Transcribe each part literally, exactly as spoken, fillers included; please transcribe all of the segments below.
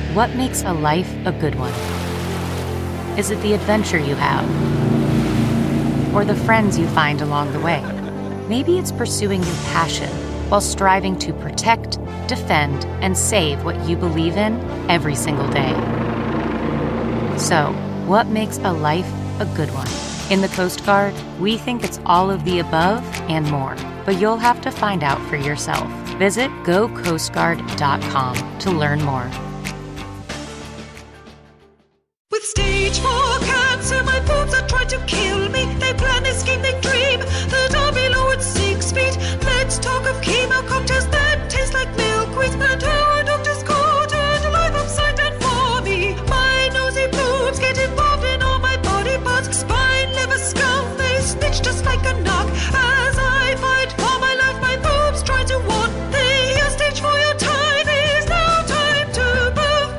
What makes a life a good one? Is it the adventure you have? Or the friends you find along the way? Maybe it's pursuing your passion while striving to protect, defend, and save what you believe in every single day. So, what makes a life a good one? In the Coast Guard, we think it's all of the above and more, but you'll have to find out for yourself. Visit go coast guard dot com to learn more. With stage four cancer, my boobs are trying to kill me. They plan, they scheme, they dream that I'll be low at six feet. Let's talk of chemo cocktails that taste like milkweed, and how a doctor's caught and alive upside down for me. My nosy boobs get involved in all my body parts. Spine, liver, skull, they snitch just like a knock. As I fight for my life, my boobs try to warn. They are stage for your time is now time to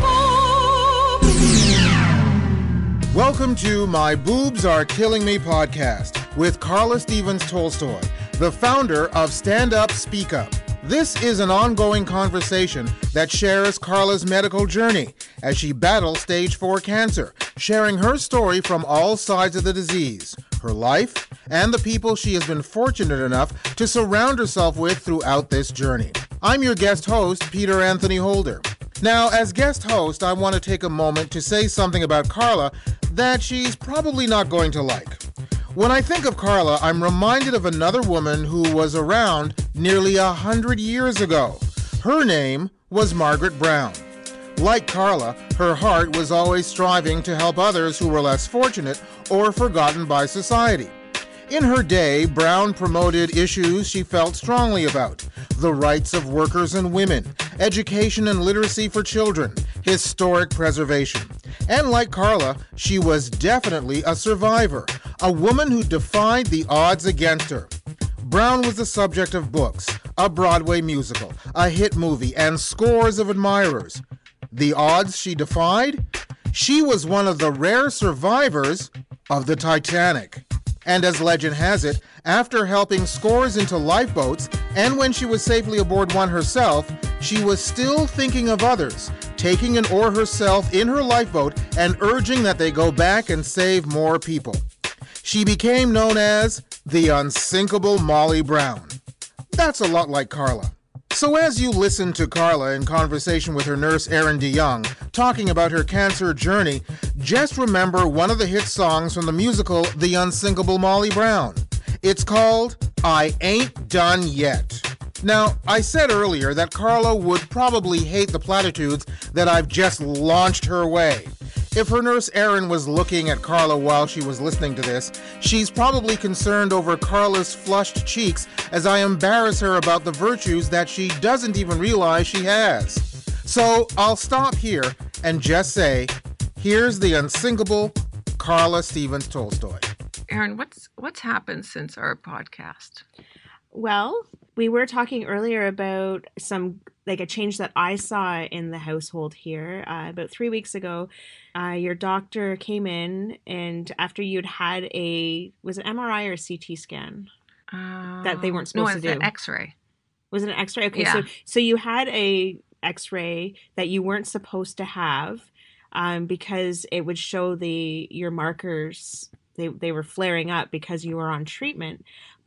perform. Welcome to My Boobs Are Killing Me podcast with Carla Stevens Tolstoy, the founder of Stand Up, Speak Up. This is an ongoing conversation that shares Carla's medical journey as she battles stage four cancer, sharing her story from all sides of the disease, her life, and the people she has been fortunate enough to surround herself with throughout this journey. I'm your guest host, Peter Anthony Holder. Now, as guest host, I want to take a moment to say something about Carla that she's probably not going to like. When I think of Carla, I'm reminded of another woman who was around nearly a hundred years ago. Her name was Margaret Brown. Like Carla, her heart was always striving to help others who were less fortunate or forgotten by society. In her day, Brown promoted issues she felt strongly about: the rights of workers and women, education and literacy for children, historic preservation. And like Carla, she was definitely a survivor, a woman who defied the odds against her. Brown was the subject of books, a Broadway musical, a hit movie, and scores of admirers. The odds she defied? She was one of the rare survivors of the Titanic. And as legend has it, after helping scores into lifeboats, and when she was safely aboard one herself, she was still thinking of others, taking an oar herself in her lifeboat and urging that they go back and save more people. She became known as the unsinkable Molly Brown. That's a lot like Carla. So as you listen to Carla in conversation with her nurse Erin DeYoung, talking about her cancer journey, just remember one of the hit songs from the musical The Unsinkable Molly Brown. It's called I Ain't Done Yet. Now, I said earlier that Carla would probably hate the platitudes that I've just launched her way. If her nurse Erin was looking at Carla while she was listening to this, she's probably concerned over Carla's flushed cheeks as I embarrass her about the virtues that she doesn't even realize she has. So I'll stop here and just say, here's the unsinkable Carla Stevens Tolstoy. Erin, what's what's happened since our podcast? Well, we were talking earlier about some, like a change that I saw in the household here. Uh, about three weeks ago, uh, your doctor came in, and after you'd had a, was it M R I or a C T scan? Uh, that they weren't no, supposed it's to do. an X-ray. Was it an X-ray? Okay, Yeah. so so you had a X-ray that you weren't supposed to have um, because it would show the your markers, they they were flaring up because you were on treatment.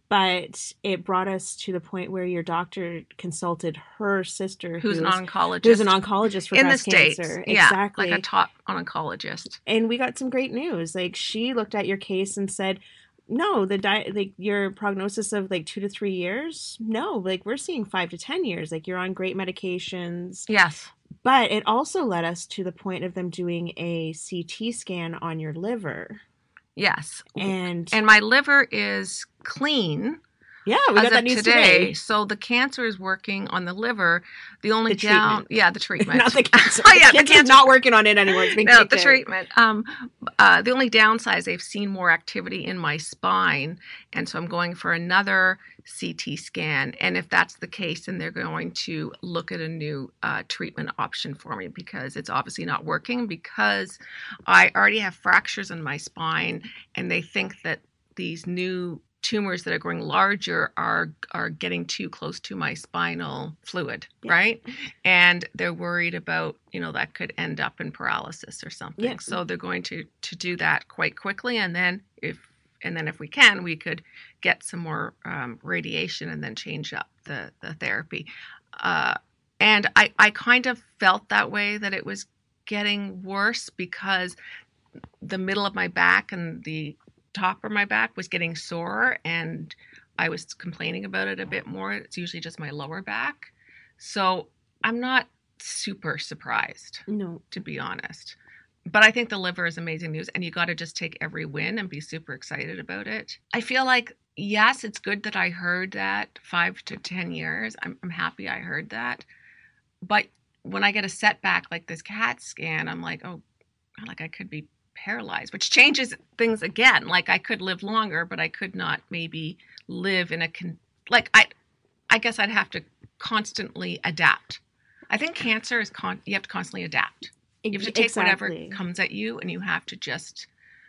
But it brought us to the point where your doctor consulted her sister, Who's an oncologist. who's an oncologist for in breast the States. cancer. Yeah, Exactly. like a top oncologist. And we got some great news. Like, she looked at your case and said, no, the di- like your prognosis of like two to three years, no, like we're seeing five to ten years. Like, you're on great medications. Yes. But it also led us to the point of them doing a C T scan on your liver. Yes. And and my liver is clean. Yeah, we got as that of news today. today. So the cancer is working on the liver. The only The down, treatment. yeah, the treatment, Not the cancer. oh yeah, the the cancer's cancer. not working on it anymore. It's being No, kicked the out. treatment. Um, uh, the only downside is they've seen more activity in my spine, and so I'm going for another C T scan. And if that's the case, then they're going to look at a new uh, treatment option for me, because it's obviously not working, because I already have fractures in my spine, and they think that these new tumors that are growing larger are are getting too close to my spinal fluid, Yeah. right? And they're worried about, you know, that could end up in paralysis or something. Yeah. So they're going to to do that quite quickly, and then if and then if we can, we could get some more um, radiation and then change up the the therapy. Uh, and I I kind of felt that way, that it was getting worse because the middle of my back and the top of my back was getting sore, and I was complaining about it a bit more. It's usually just my lower back. So I'm not super surprised, No. to be honest. But I think the liver is amazing news, and you got to just take every win and be super excited about it. I feel like, yes, it's good that I heard that five to ten years. I'm, I'm happy I heard that. But when I get a setback like this CAT scan, I'm like, oh, like I could be paralyzed, which changes things again. Like I could live longer, but I could not maybe live in a con- like I I guess I'd have to constantly adapt. I think cancer is con- you have to constantly adapt. You have to take Exactly. whatever comes at you, and you have to just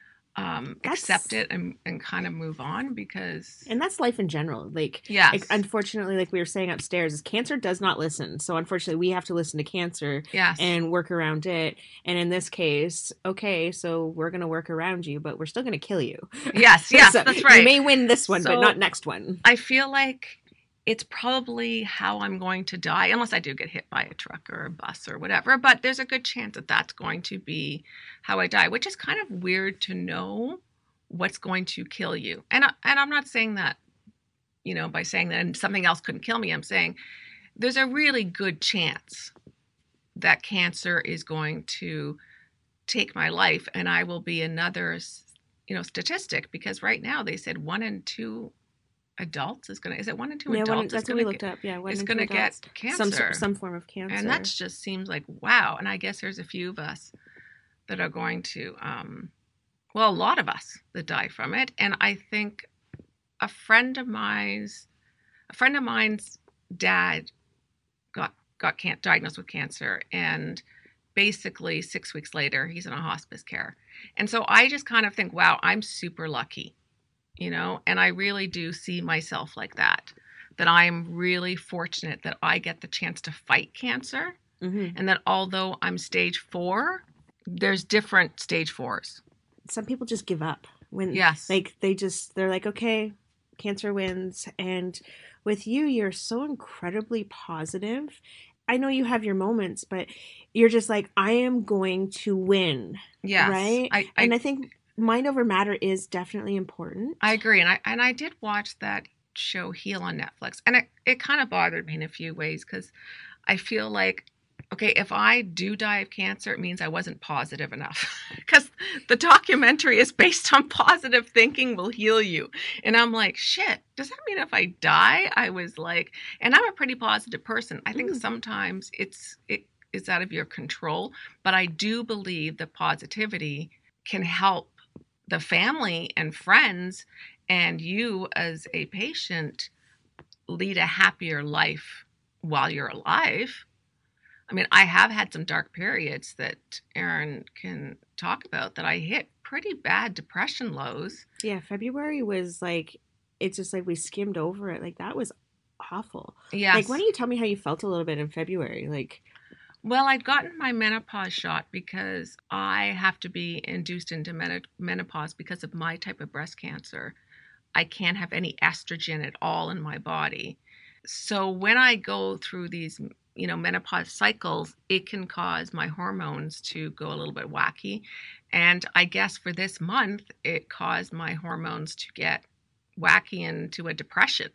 um, That's- accept it and, and kind of move on, because And that's life in general. Like, yes, like, unfortunately, like we were saying upstairs, is cancer does not listen. So unfortunately, we have to listen to cancer yes, and work around it. And in this case, okay, so we're going to work around you, but we're still going to kill you. yes, yes, So that's right. You may win this one, but So- not next one. I feel like it's probably how I'm going to die, unless I do get hit by a truck or a bus or whatever. But there's a good chance that that's going to be how I die, which is kind of weird to know what's going to kill you. And I, and I'm not saying that, you know, by saying that and something else couldn't kill me. I'm saying there's a really good chance that cancer is going to take my life, and I will be another, you know, statistic, because right now they said one in two adults is going to, is it one in two Yeah, adults one, is that's what going we to looked get, up. Yeah, one is in going to two get adults. cancer. Some sor- some form of cancer. And that just seems like, wow. And I guess there's a few of us that are going to, um, well, a lot of us that die from it. And I think a friend of mine's, a friend of mine's dad got got can- diagnosed with cancer, and basically six weeks later, he's in a hospice care. And so I just kind of think, wow, I'm super lucky, you know, and I really do see myself like that, that I'm really fortunate that I get the chance to fight cancer. Mm-hmm. And that although I'm stage four, there's different stage fours. Some people just give up when, Yes. like, they just, they're like, okay, cancer wins. And with you, you're so incredibly positive. I know you have your moments, but you're just like, I am going to win. Yes. Right? I, I, And I think mind over matter is definitely important. I agree. And I, and I did watch that show Heal on Netflix. And it, it kind of bothered me in a few ways, because I feel like, okay, if I do die of cancer, it means I wasn't positive enough, because the documentary is based on positive thinking will heal you. And I'm like, shit, does that mean if I die, I was like, and I'm a pretty positive person. I think Mm. sometimes it's, it is out of your control, but I do believe that positivity can help the family and friends and you as a patient lead a happier life while you're alive. I mean, I have had some dark periods that Erin can talk about, that I hit pretty bad depression lows. Yeah, February was like, it's just like we skimmed over it. Like, that was awful. Yes. Like, why don't you tell me how you felt a little bit in February? Like, Well, I'd gotten my menopause shot because I have to be induced into men- menopause because of my type of breast cancer. I can't have any estrogen at all in my body. So when I go through these, you know, menopause cycles, it can cause my hormones to go a little bit wacky. And I guess for this month, it caused my hormones to get wacky into a depression.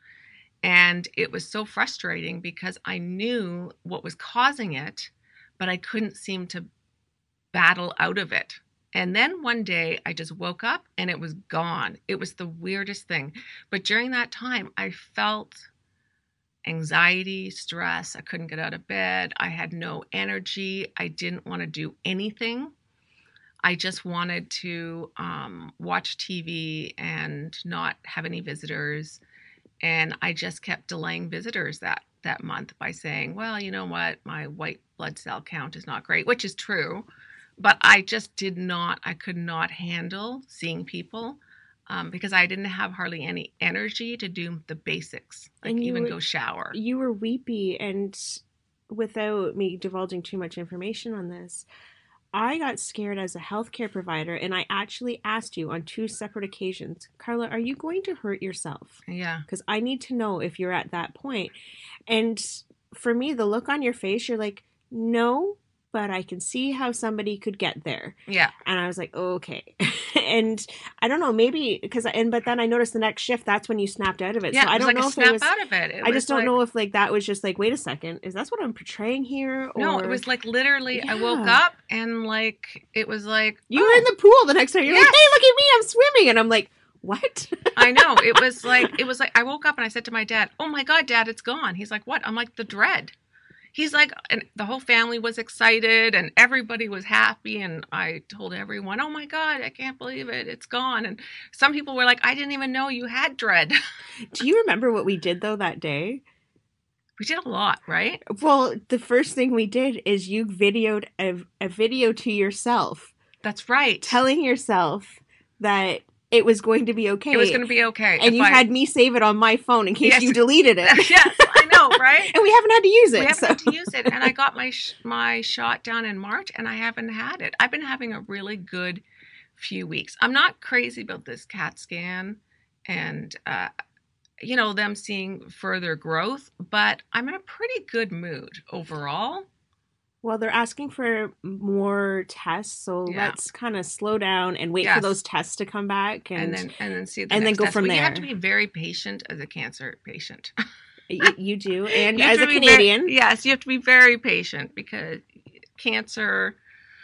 And it was so frustrating because I knew what was causing it, but I couldn't seem to battle out of it. And then one day I just woke up and it was gone. It was the weirdest thing. But during that time, I felt anxiety, stress. I couldn't get out of bed. I had no energy. I didn't want to do anything. I just wanted to um, watch T V and not have any visitors. And I just kept delaying visitors that, that month by saying, well, you know what, my white blood cell count is not great, which is true. But I just did not, I could not handle seeing people. um, because I didn't have hardly any energy to do the basics, like And you even were- go shower. You were weepy, and without me divulging too much information on this, I got scared as a healthcare provider, and I actually asked you on two separate occasions, Carla, are you going to hurt yourself? Yeah. Because I need to know if you're at that point. And for me, the look on your face, you're like, no, but I can see how somebody could get there. Yeah. And I was like, okay. And I don't know, maybe because, and but then I noticed the next shift, that's when you snapped out of it. Yeah. So I it was don't like know a if snap it was. out of it. It I was just don't like- know if like that was just like, wait a second, is that what I'm portraying here? Or... No, it was like literally, I woke Yeah. up and like it was like You oh, were in the pool the next time. You're Yes. like, hey, look at me, I'm swimming. And I'm like, what? I know. It was like it was like I woke up and I said to my dad, "Oh my God, Dad, it's gone." He's like, "What?" I'm like, "The dread." He's like, and the whole family was excited and everybody was happy. And I told everyone, "Oh my God, I can't believe it. It's gone." And some people were like, "I didn't even know you had dread." Do you remember what we did though that day? We did a lot, right? Well, the first thing we did is you videoed a, a video to yourself, That's right. telling yourself that it was going to be okay. It was going to be okay. And if you I- had me save it on my phone in case Yes. you deleted it. Yes, I know, right? And we haven't had to use it. We haven't so. had to use it, and I got my sh- my shot down in March, and I haven't had it. I've been having a really good few weeks. I'm not crazy about this CAT scan, and uh, you know them seeing further growth, but I'm in a pretty good mood overall. Well, they're asking for more tests, so Yeah. let's kind of slow down and wait for Yes. those tests to come back, and, And, then and then see the and then next go test. from Well, You have to there. be very patient as a cancer patient. you, you do. And You have as to a be very- Canadian, yes, you have to be very patient because cancer,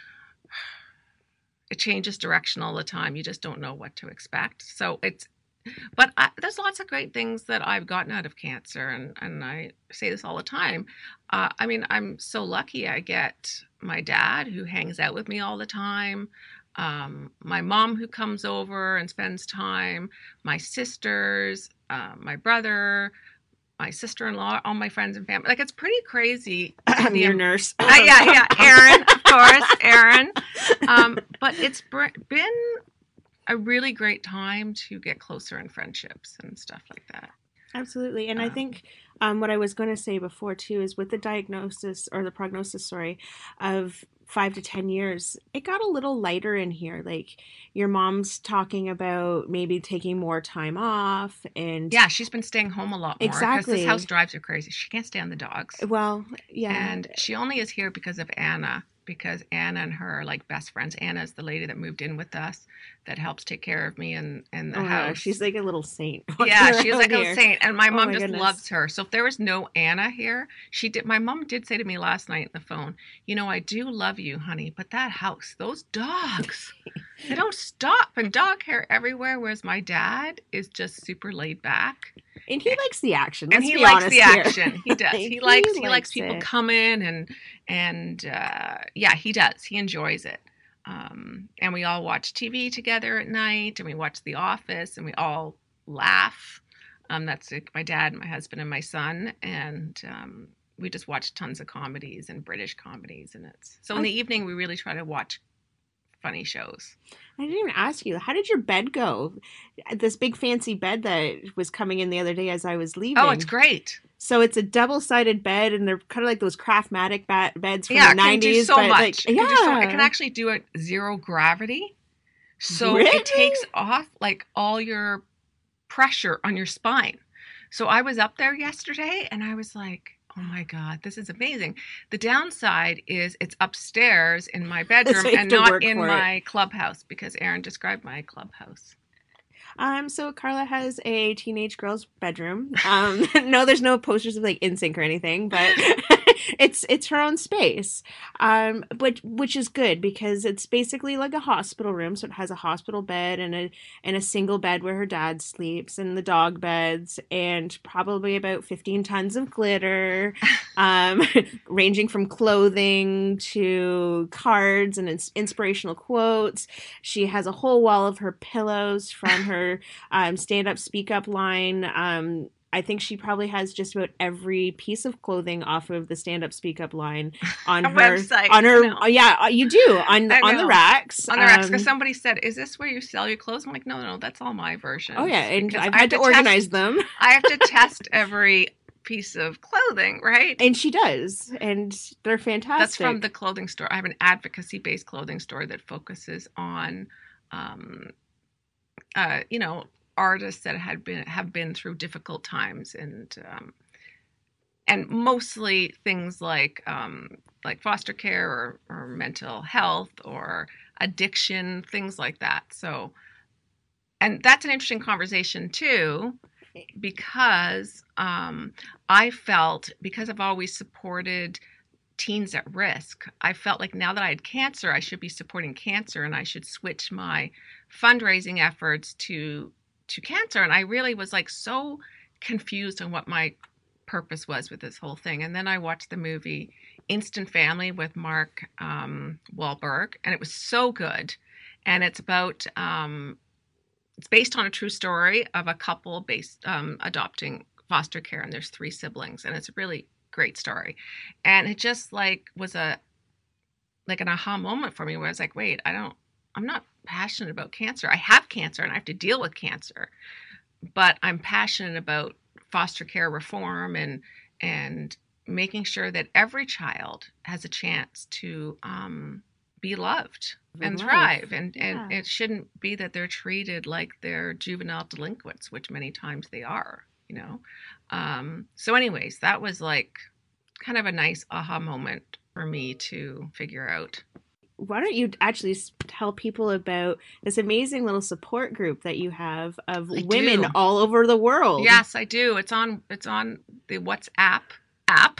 it changes direction all the time. You just don't know what to expect. So it's, but I, there's lots of great things that I've gotten out of cancer, and and I say this all the time. Uh, I mean, I'm so lucky. I get my dad who hangs out with me all the time. Um, my mom who comes over and spends time. My sisters, uh, my brother, my sister-in-law, all my friends and family. Like, it's pretty crazy. to I'm be your in- nurse. Uh, yeah, yeah, Erin, of course, Erin. Um, but it's br- been a really great time to get closer in friendships and stuff like that. Absolutely. And I Um, think um, what I was going to say before, too, is with the diagnosis or the prognosis, sorry, of five to ten years, it got a little lighter in here. Like your mom's talking about maybe taking more time off. And Yeah, she's been staying home a lot more because Exactly. this house drives her crazy. She can't stand the dogs. well, yeah. And she only is here because of Anna, because Anna and her are like best friends. Anna is the lady that moved in with us that helps take care of me and, and the oh my house. gosh, she's like a little saint. Yeah, walking she's around like here. a saint, and my Oh mom my just goodness. loves her. So if there was no Anna here, she did. My mom did say to me last night on the phone, "You know, I do love you, honey, but that house, those dogs, they don't stop, and dog hair everywhere." Whereas my dad is just super laid back, And he likes the action. and let's he be likes honest the here. action. He does. He, He likes. He likes likes people it. come in and and uh, yeah, he does. He enjoys it. Um, and we all watch T V together at night, and we watch The Office, and we all laugh. Um, that's like my dad, my husband, and my son, and um, we just watch tons of comedies and British comedies, and it's so in the evening we really try to watch funny shows. I didn't even ask you, how did your bed go? This big fancy bed that was coming in the other day as I was leaving. Oh, it's great. So it's a double-sided bed, and they're kind of like those Craftmatic ba- beds from Yeah, the it can nineties. do so but much. like, It yeah, can do so- it can actually do it zero gravity, so Really? it takes off like all your pressure on your spine. So I was up there yesterday, and I was like, "Oh my God, this is amazing." The downside is it's upstairs in my bedroom So you have and to not work in for it. my clubhouse, because Erin described my clubhouse. Um, so Carla has a teenage girl's bedroom. Um, no, there's no posters of like N Sync or anything, but it's it's her own space. Um, but which is good because it's basically like a hospital room. So it has a hospital bed and a and a single bed where her dad sleeps, and the dog beds, and probably about fifteen tons of glitter, um, ranging from clothing to cards and ins- inspirational quotes. She has a whole wall of her pillows from her um, stand up, speak up line. Um, I think she probably has just about every piece of clothing off of the Stand Up Speak Up line on A her website, on her. I know. Yeah, you do on I on the know. racks. On the racks, because Um, somebody said, "Is this where you sell your clothes?" I'm like, "No, no, that's all my versions." oh yeah, and Because I've I had to have organize test, them, I have to test every piece of clothing, right? and she does, and they're fantastic. That's from the clothing store. I have an advocacy-based clothing store that focuses on, um, uh, you know, artists that had been have been through difficult times, and um, and mostly things like um, like foster care or, or mental health or addiction, things like that. So, and that's an interesting conversation too, because um, I felt, because I've always supported teens at risk, I felt like now that I had cancer, I should be supporting cancer, and I should switch my fundraising efforts to to cancer. And I really was like so confused on what my purpose was with this whole thing. And then I watched the movie Instant Family with Mark um, Wahlberg, and it was so good. And it's about um, it's based on a true story of a couple based um, adopting foster care, and there's three siblings, and it's a really great story. And it just like was a like an aha moment for me, where I was like, wait, I don't, I'm not passionate about cancer. I have cancer and I have to deal with cancer, but I'm passionate about foster care reform and and making sure that every child has a chance to um, be loved and Life. thrive. And, Yeah. and it shouldn't be that they're treated like they're juvenile delinquents, which many times they are, you know? Um, so anyways, that was like kind of a nice aha moment for me to figure out. Why don't you actually s- tell people about this amazing little support group that you have of I women do. all over the world? Yes, I do. It's on it's on the WhatsApp app,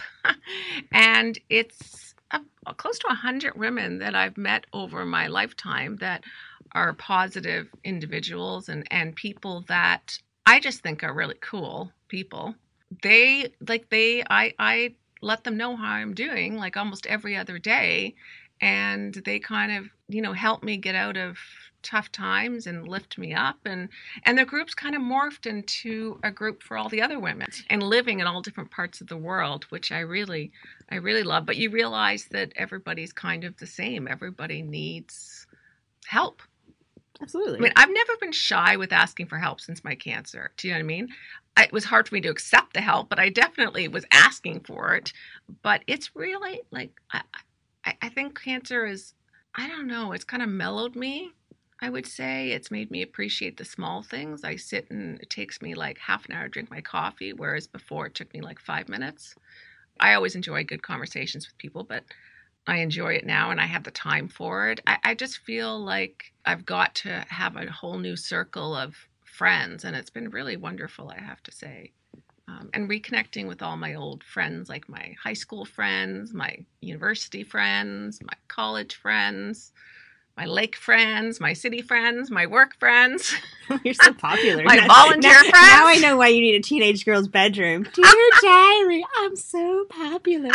and it's a, close to a hundred women that I've met over my lifetime that are positive individuals and and people that I just think are really cool people. They like they I I let them know how I'm doing like almost every other day, and they kind of, you know, help me get out of tough times and lift me up. And and the group's kind of morphed into a group for all the other women and living in all different parts of the world, which I really I really love. But you realize that everybody's kind of the same. Everybody needs help. Absolutely. I mean, I've never been shy with asking for help since my cancer. Do you know what I mean? I, it was hard for me to accept the help, but I definitely was asking for it. But it's really like, I, I, I think cancer is, I don't know, it's kind of mellowed me, I would say. It's made me appreciate the small things. I sit and it takes me like half an hour to drink my coffee, whereas before it took me like five minutes. I always enjoy good conversations with people, but I enjoy it now and I have the time for it. I, I just feel like I've got to have a whole new circle of friends, and it's been really wonderful, I have to say. Um, and reconnecting with all my old friends, like my high school friends, my university friends, my college friends, my lake friends, my city friends, my work friends. You're so popular. My Now- volunteer now, friends. Now I know why you need a teenage girl's bedroom. Dear diary, I'm so popular.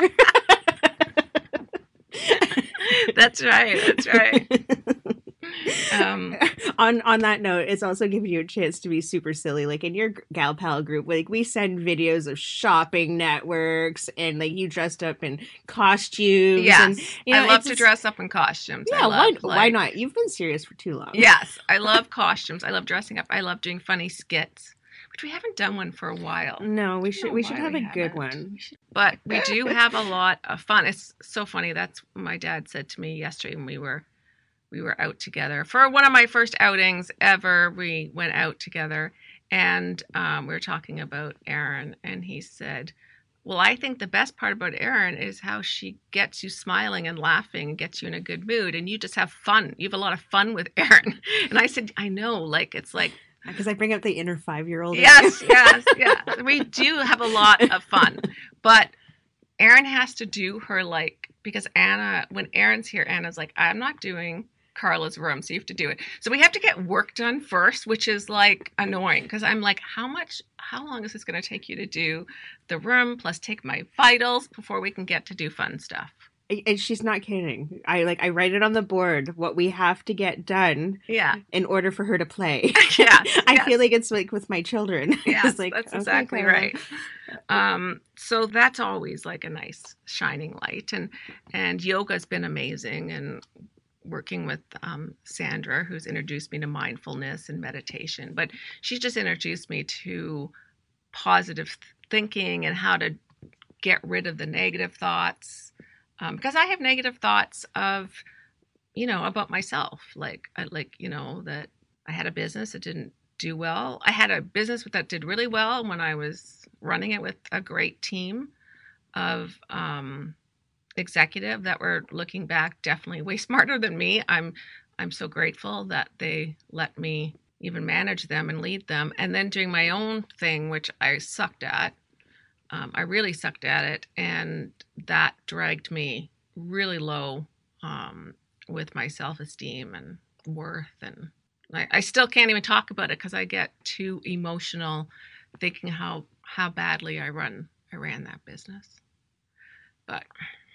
That's right. That's right. Um, on on that note, it's also giving you a chance to be super silly. Like in your gal pal group, like we send videos of shopping networks and like you dressed up in costumes. yes. and, you know, I love it's to just- dress up in costumes. I Yeah, why love, why like- not? You've been serious for too long. Yes, I love costumes. I love dressing up. I love doing funny skits, which we haven't done one for a while. No, we I don't should know we should why have we a good haven't. one. But we do have a lot of fun. It's so funny. That's what my dad said to me yesterday when we were we were out together for one of my first outings ever. We went out together, and um, we were talking about Erin, and he said, well, I think the best part about Erin is how she gets you smiling and laughing and gets you in a good mood, and you just have fun. You have a lot of fun with Erin. And I said, I know, like it's like, Because I bring up the inner five year old. yes, yes, yeah. We do have a lot of fun, but Erin has to do her like, because Anna, when Erin's here, Anna's like, I'm not doing Carla's room, so you have to do it. So we have to get work done first, which is like annoying because I'm like, how much, how long is this going to take you to do the room plus take my vitals before we can get to do fun stuff? And she's not kidding. I like I write it on the board what we have to get done Yeah. in order for her to play. Yeah. I yes. feel like it's like with my children. Yes, It's like, that's okay, exactly Carla. right. Um, so that's always like a nice shining light. And and yoga's been amazing. And working with um, Sandra, who's introduced me to mindfulness and meditation. But she's just introduced me to positive thinking and how to get rid of the negative thoughts. Um, because I have negative thoughts of, you know, about myself. Like, I, like, you know, that I had a business that didn't do well. I had a business that did really well when I was running it with a great team of um, executive that were, looking back, definitely way smarter than me. I'm, I'm so grateful that they let me even manage them and lead them. And then doing my own thing, which I sucked at. Um, I really sucked at it, and that dragged me really low um, with my self-esteem and worth. And I, I still can't even talk about it because I get too emotional thinking how how badly I run I ran that business. But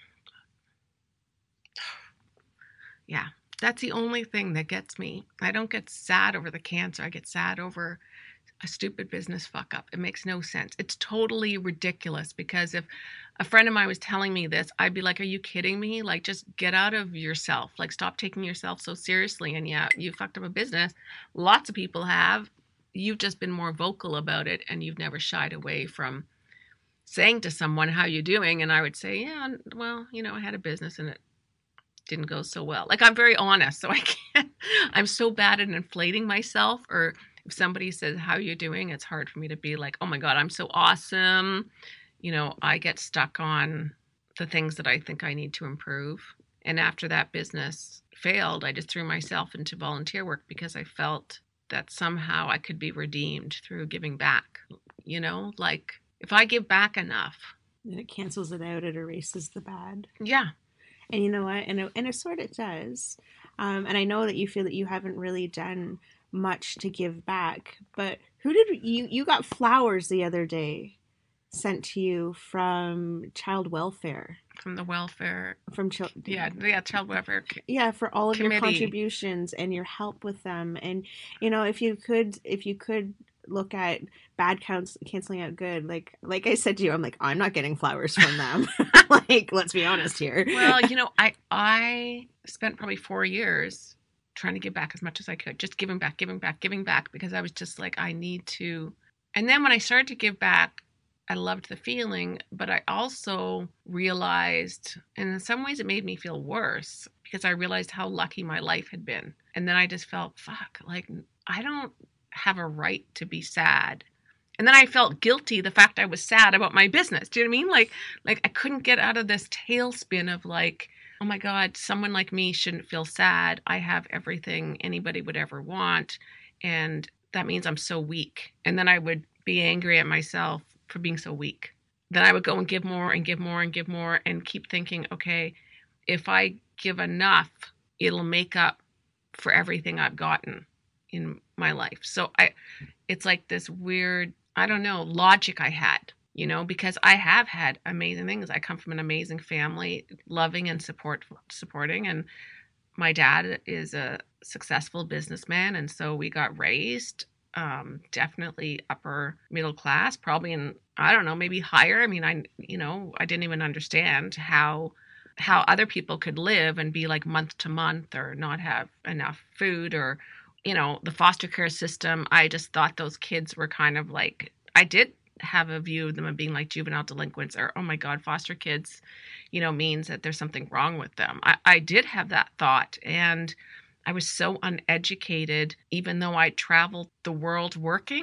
yeah, that's the only thing that gets me. I don't get sad over the cancer. I get sad over a stupid business fuck up. It makes no sense. It's totally ridiculous, because if a friend of mine was telling me this, I'd be like, are you kidding me? Like, just get out of yourself. Like, stop taking yourself so seriously. And yeah, you fucked up a business. Lots of people have. You've just been more vocal about it, and you've never shied away from saying to someone, how you doing? And I would say, yeah, well, you know, I had a business and it didn't go so well. Like, I'm very honest, so I can't, I'm so bad at inflating myself. Or if somebody says, how are you doing? It's hard for me to be like, oh my God, I'm so awesome. You know, I get stuck on the things that I think I need to improve. And after that business failed, I just threw myself into volunteer work because I felt that somehow I could be redeemed through giving back. You know, like, if I give back enough. And it cancels it out. It erases the bad. Yeah. And you know what? And a, and a sort it does. Um, and I know that you feel that you haven't really done much to give back, but who did you, you got flowers the other day sent to you from child welfare. From the welfare. From child. Yeah, yeah, child welfare. Yeah, for all of committee. Your contributions and your help with them. And, you know, if you could, if you could look at bad counts canceling out good, like like I said to you, I'm like, I'm not getting flowers from them. Like, let's be honest here. Well, you know, I I spent probably four years trying to give back as much as I could, just giving back, giving back, giving back, because I was just like, I need to. And then when I started to give back, I loved the feeling, but I also realized, and in some ways it made me feel worse, because I realized how lucky my life had been. And then I just felt, fuck, like, I don't have a right to be sad. And then I felt guilty, the fact I was sad about my business. Do you know what I mean? Like, like I couldn't get out of this tailspin of like, oh my God, someone like me shouldn't feel sad. I have everything anybody would ever want. And that means I'm so weak. And then I would be angry at myself for being so weak. Then I would go and give more and give more and give more and keep thinking, okay, if I give enough, it'll make up for everything I've gotten in my life. So I, it's like this weird, I don't know, logic I had, you know, because I have had amazing things. I come from an amazing family, loving and support, supporting. And my dad is a successful businessman. And so we got raised um, definitely upper middle class, probably in, I don't know, maybe higher. I mean, I, you know, I didn't even understand how, how other people could live and be like month to month or not have enough food, or, you know, the foster care system. I just thought those kids were kind of like, I did have a view of them of being like juvenile delinquents, or, oh my God, foster kids, you know, means that there's something wrong with them. I, I did have that thought. And I was so uneducated, even though I traveled the world working,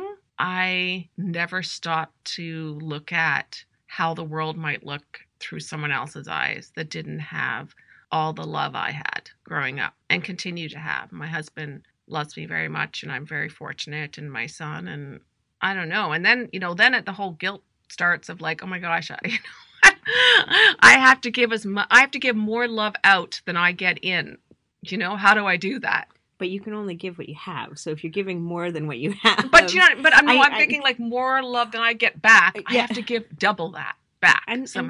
I never stopped to look at how the world might look through someone else's eyes that didn't have all the love I had growing up and continue to have. My husband loves me very much, and I'm very fortunate, and my son, and I don't know. And then, you know, then the whole guilt starts of like, oh my gosh, I, you know, I have to give as much, I have to give more love out than I get in. You know, how do I do that? But you can only give what you have. So if you're giving more than what you have, but you know, but I'm, I, I'm I, thinking like more love than I get back. Yeah. I have to give double that back and, somehow. And,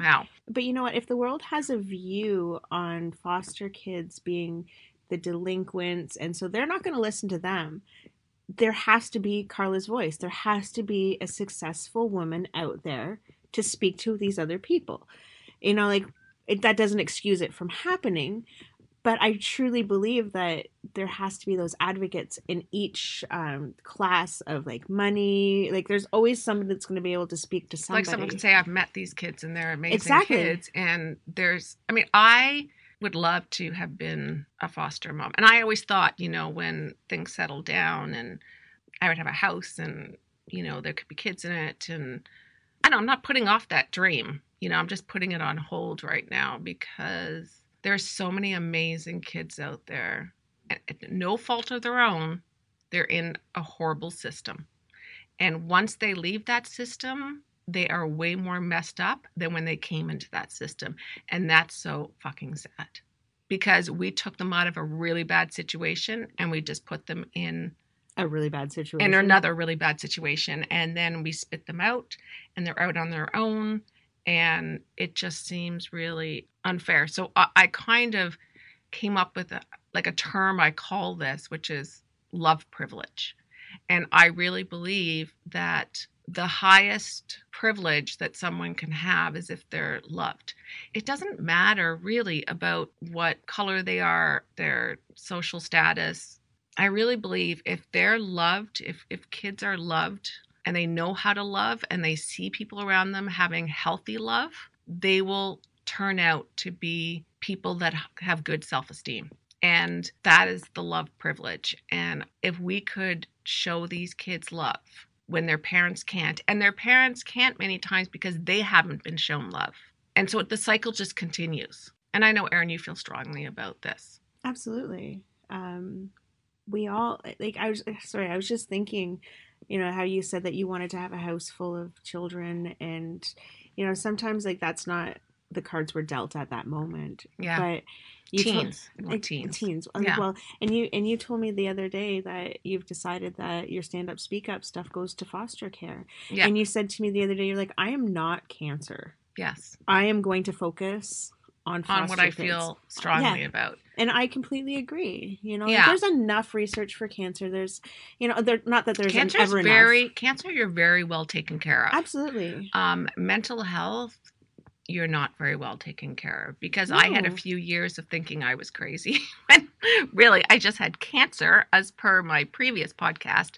But you know what? If the world has a view on foster kids being the delinquents, and so they're not going to listen to them, there has to be Carla's voice. There has to be a successful woman out there to speak to these other people. You know, like it, that doesn't excuse it from happening, but I truly believe that there has to be those advocates in each um, class of like money. Like there's always somebody that's going to be able to speak to somebody. Like someone can say, I've met these kids and they're amazing Exactly. kids. And there's, I mean, I would love to have been a foster mom. And I always thought, you know, when things settled down and I would have a house and, you know, there could be kids in it. And I don't, I'm not putting off that dream. You know, I'm just putting it on hold right now because there's so many amazing kids out there. And at no fault of their own, they're in a horrible system. And once they leave that system, they are way more messed up than when they came into that system. And that's so fucking sad. Because we took them out of a really bad situation and we just put them in A really bad situation. in another really bad situation. And then we spit them out and they're out on their own. And it just seems really unfair. So I, I kind of came up with a, like a term I call this, which is love privilege. And I really believe that the highest privilege that someone can have is if they're loved. It doesn't matter really about what color they are, their social status. I really believe if they're loved, if, if kids are loved, and they know how to love and they see people around them having healthy love, they will turn out to be people that have good self-esteem. And that is the love privilege. And if we could show these kids love when their parents can't, and their parents can't many times because they haven't been shown love. And so the cycle just continues. And I know, Erin, you feel strongly about this. Absolutely. Um, we all, like, I was, sorry, I was just thinking, you know, how you said that you wanted to have a house full of children, and, you know, sometimes like that's not the cards were dealt at that moment. Yeah. But you teens. told, like, teens. Teens. Yeah. Well, and you and you told me the other day that you've decided that your stand up speak up stuff goes to foster care. Yeah. And you said to me the other day, you're like, I am not cancer. Yes. I am going to focus on foster On what I kids. feel strongly Yeah. about. And I completely agree. You know, Yeah. there's enough research for cancer. There's, you know, there not that there's Cancer ever is enough. very cancer. You're very well taken care of. Absolutely. Um, mental health, you're not very well taken care of because I had a No. few years of thinking I was crazy. When really, I just had cancer, as per my previous podcast.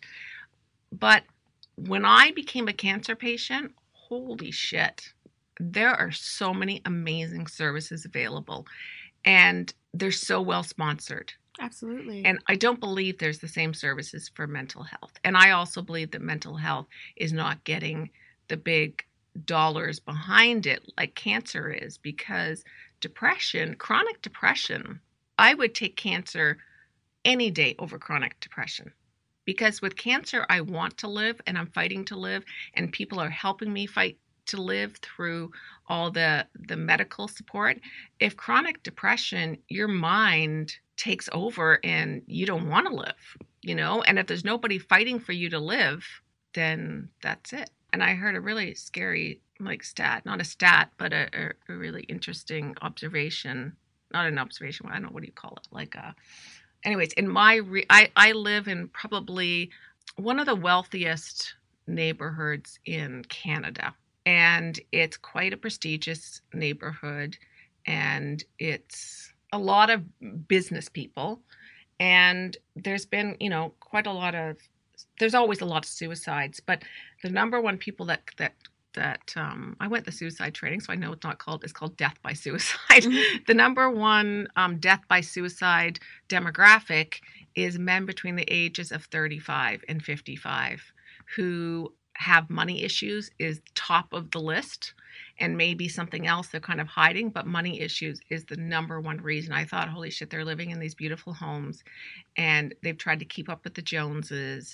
But when I became a cancer patient, holy shit, there are so many amazing services available, and they're so well sponsored. Absolutely. And I don't believe there's the same services for mental health. And I also believe that mental health is not getting the big dollars behind it like cancer is, because depression, chronic depression, I would take cancer any day over chronic depression. Because with cancer, I want to live and I'm fighting to live, and people are helping me fight to live through all the, the medical support. If chronic depression, your mind takes over and you don't want to live, you know, and if there's nobody fighting for you to live, then that's it. And I heard a really scary, like stat, not a stat, but a, a, a really interesting observation, not an observation, I don't know, what do you call it? Like a, anyways, in my, re- I, I live in probably one of the wealthiest neighborhoods in Canada. And it's quite a prestigious neighborhood, and it's a lot of business people. And there's been, you know, quite a lot of, there's always a lot of suicides, but the number one people that, that, that, um, I went the suicide training, so I know it's not called, it's called death by suicide. Mm-hmm. The number one um, death by suicide demographic is men between the ages of thirty-five and fifty-five who have money issues is top of the list, and maybe something else they're kind of hiding, but money issues is the number one reason. I thought, holy shit, they're living in these beautiful homes and they've tried to keep up with the Joneses,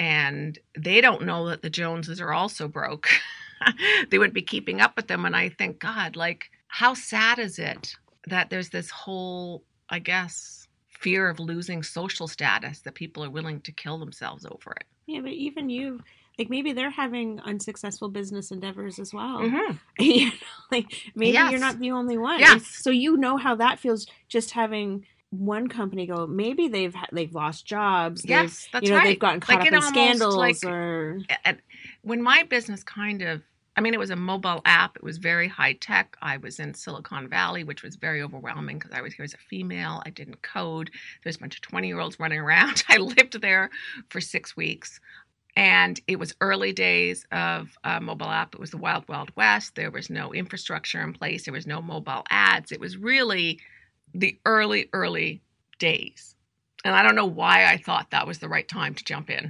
and they don't know that the Joneses are also broke. They would be keeping up with them. And I think, God, like, how sad is it that there's this whole, I guess, fear of losing social status that people are willing to kill themselves over it? Yeah, but even you, Like maybe they're having unsuccessful business endeavors as well. Mm-hmm. You know, like maybe Yes. you're not the only one. Yes. And so you know how that feels, just having one company go, maybe they've ha- they've lost jobs. Yes, they've, that's you know, right. they've gotten caught Like, up it in almost, scandals like- or And when my business kind of, I mean, it was a mobile app. It was very high tech. I was in Silicon Valley, which was very overwhelming because I was here as a female. I didn't code. There's a bunch of twenty-year-olds running around. I lived there for six weeks. And it was early days of a mobile app. It was the wild, wild west. There was no infrastructure in place. There was no mobile ads. It was really the early, early days. And I don't know why I thought that was the right time to jump in.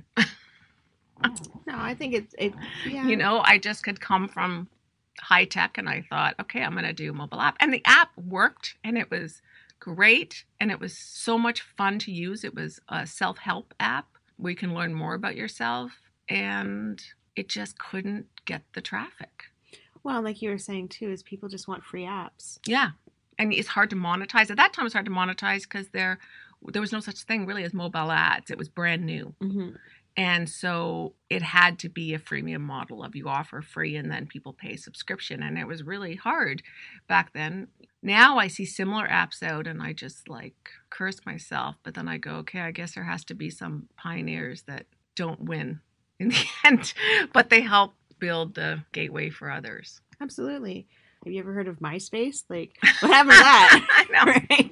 no, I think it's it. Yeah. You know, I just had come from high tech and I thought, okay, I'm going to do mobile app. And the app worked and it was great. And it was so much fun to use. It was a self-help app where you can learn more about yourself. And it just couldn't get the traffic. Well, like you were saying too, is people just want free apps. Yeah. And it's hard to monetize. At that time, it was hard to monetize because there, there was no such thing really as mobile ads. It was brand new. Mm-hmm. And so it had to be a freemium model of you offer free and then people pay subscription. And it was really hard back then. Now I see similar apps out and I just like curse myself. But then I go, okay, I guess there has to be some pioneers that don't win in the end, but they help build the gateway for others. Absolutely. Have you ever heard of MySpace? Like, what happened to that? I know.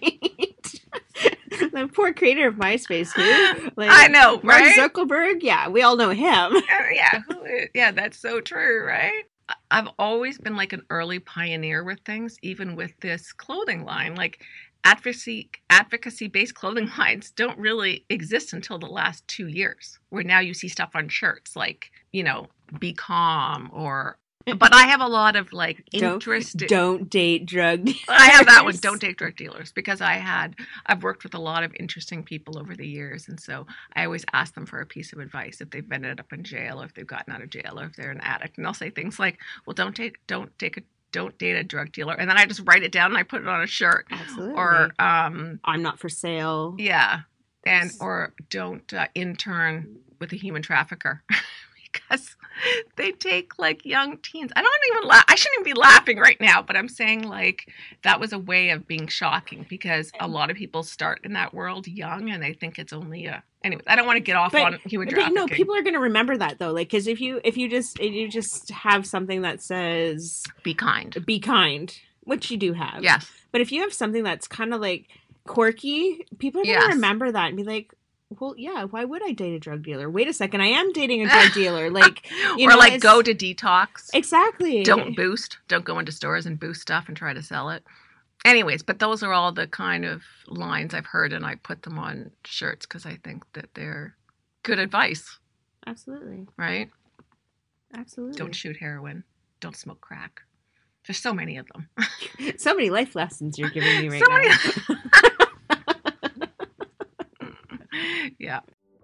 Right? The poor creator of MySpace, who? Like, I know, Mark right? Zuckerberg? Yeah, we all know him. Yeah, yeah, that's so true, right? I've always been like an early pioneer with things, even with this clothing line. Like advocacy, advocacy-based clothing lines don't really exist until the last two years, where now you see stuff on shirts like, you know, Be Calm or... But I have a lot of like interest. Don't, don't date drug dealers. I have that one. Don't date drug dealers, because I had, I've worked with a lot of interesting people over the years. And so I always ask them for a piece of advice if they've ended up in jail or if they've gotten out of jail or if they're an addict. And they'll say things like, well, don't take, don't take a, don't date a drug dealer. And then I just write it down and I put it on a shirt. Absolutely. Or, um, I'm not for sale. yeah. And, or don't uh, intern with a human trafficker. Because they take like young teens. I don't even laugh. I shouldn't even be laughing right now, but I'm saying like that was a way of being shocking because a lot of people start in that world young and they think it's only a. Anyway, I don't want to get off But, on human but trafficking. no, people are going to remember that though. Like, because if you if you just if you just have something that says Be kind. "be kind," which you do have. Yes. But if you have something that's kind of like quirky, people are going Yes. to remember that and be like, well, yeah, why would I date a drug dealer? Wait a second, I am dating a drug dealer. Like, you or know, like it's- go to detox. Exactly. Don't boost. Don't go into stores and boost stuff and try to sell it. Anyways, but those are all the kind of lines I've heard, and I put them on shirts because I think that they're good advice, Absolutely. right? Absolutely. Don't shoot heroin. Don't smoke crack. There's so many of them. So many life lessons you're giving me right So now. many- Yeah.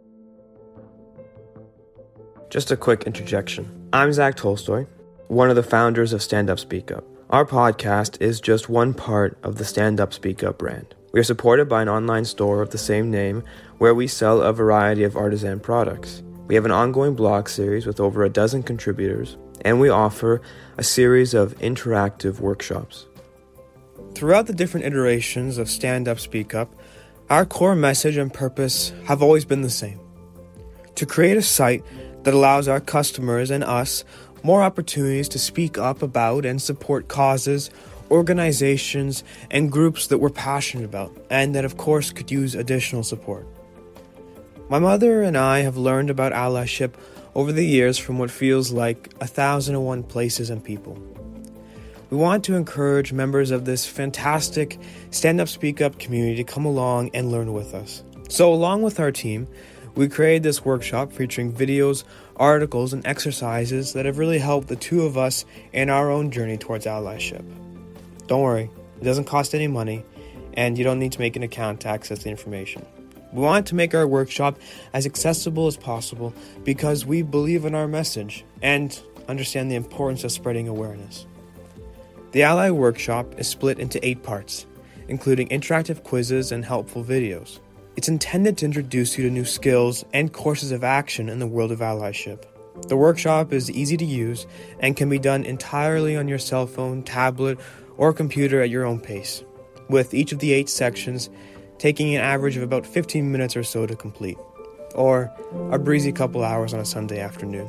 Just a quick interjection. I'm Zach Tolstoy, one of the founders of Stand Up Speak Up. Our podcast is just one part of the Stand Up Speak Up brand. We are supported by an online store of the same name where we sell a variety of artisan products. We have an ongoing blog series with over a dozen contributors, and we offer a series of interactive workshops. Throughout the different iterations of Stand Up Speak Up, our core message and purpose have always been the same: to create a site that allows our customers and us more opportunities to speak up about and support causes, organizations, and groups that we're passionate about, and that of course could use additional support. My mother and I have learned about allyship over the years from what feels like a thousand and one places and people. We want to encourage members of this fantastic Stand Up Speak Up community to come along and learn with us. So along with our team, we created this workshop featuring videos, articles, and exercises that have really helped the two of us in our own journey towards allyship. Don't worry, it doesn't cost any money, and you don't need to make an account to access the information. We want to make our workshop as accessible as possible because we believe in our message and understand the importance of spreading awareness. The Ally Workshop is split into eight parts, including interactive quizzes and helpful videos. It's intended to introduce you to new skills and courses of action in the world of allyship. The workshop is easy to use and can be done entirely on your cell phone, tablet, or computer at your own pace, with each of the eight sections taking an average of about fifteen minutes or so to complete, or a breezy couple hours on a Sunday afternoon.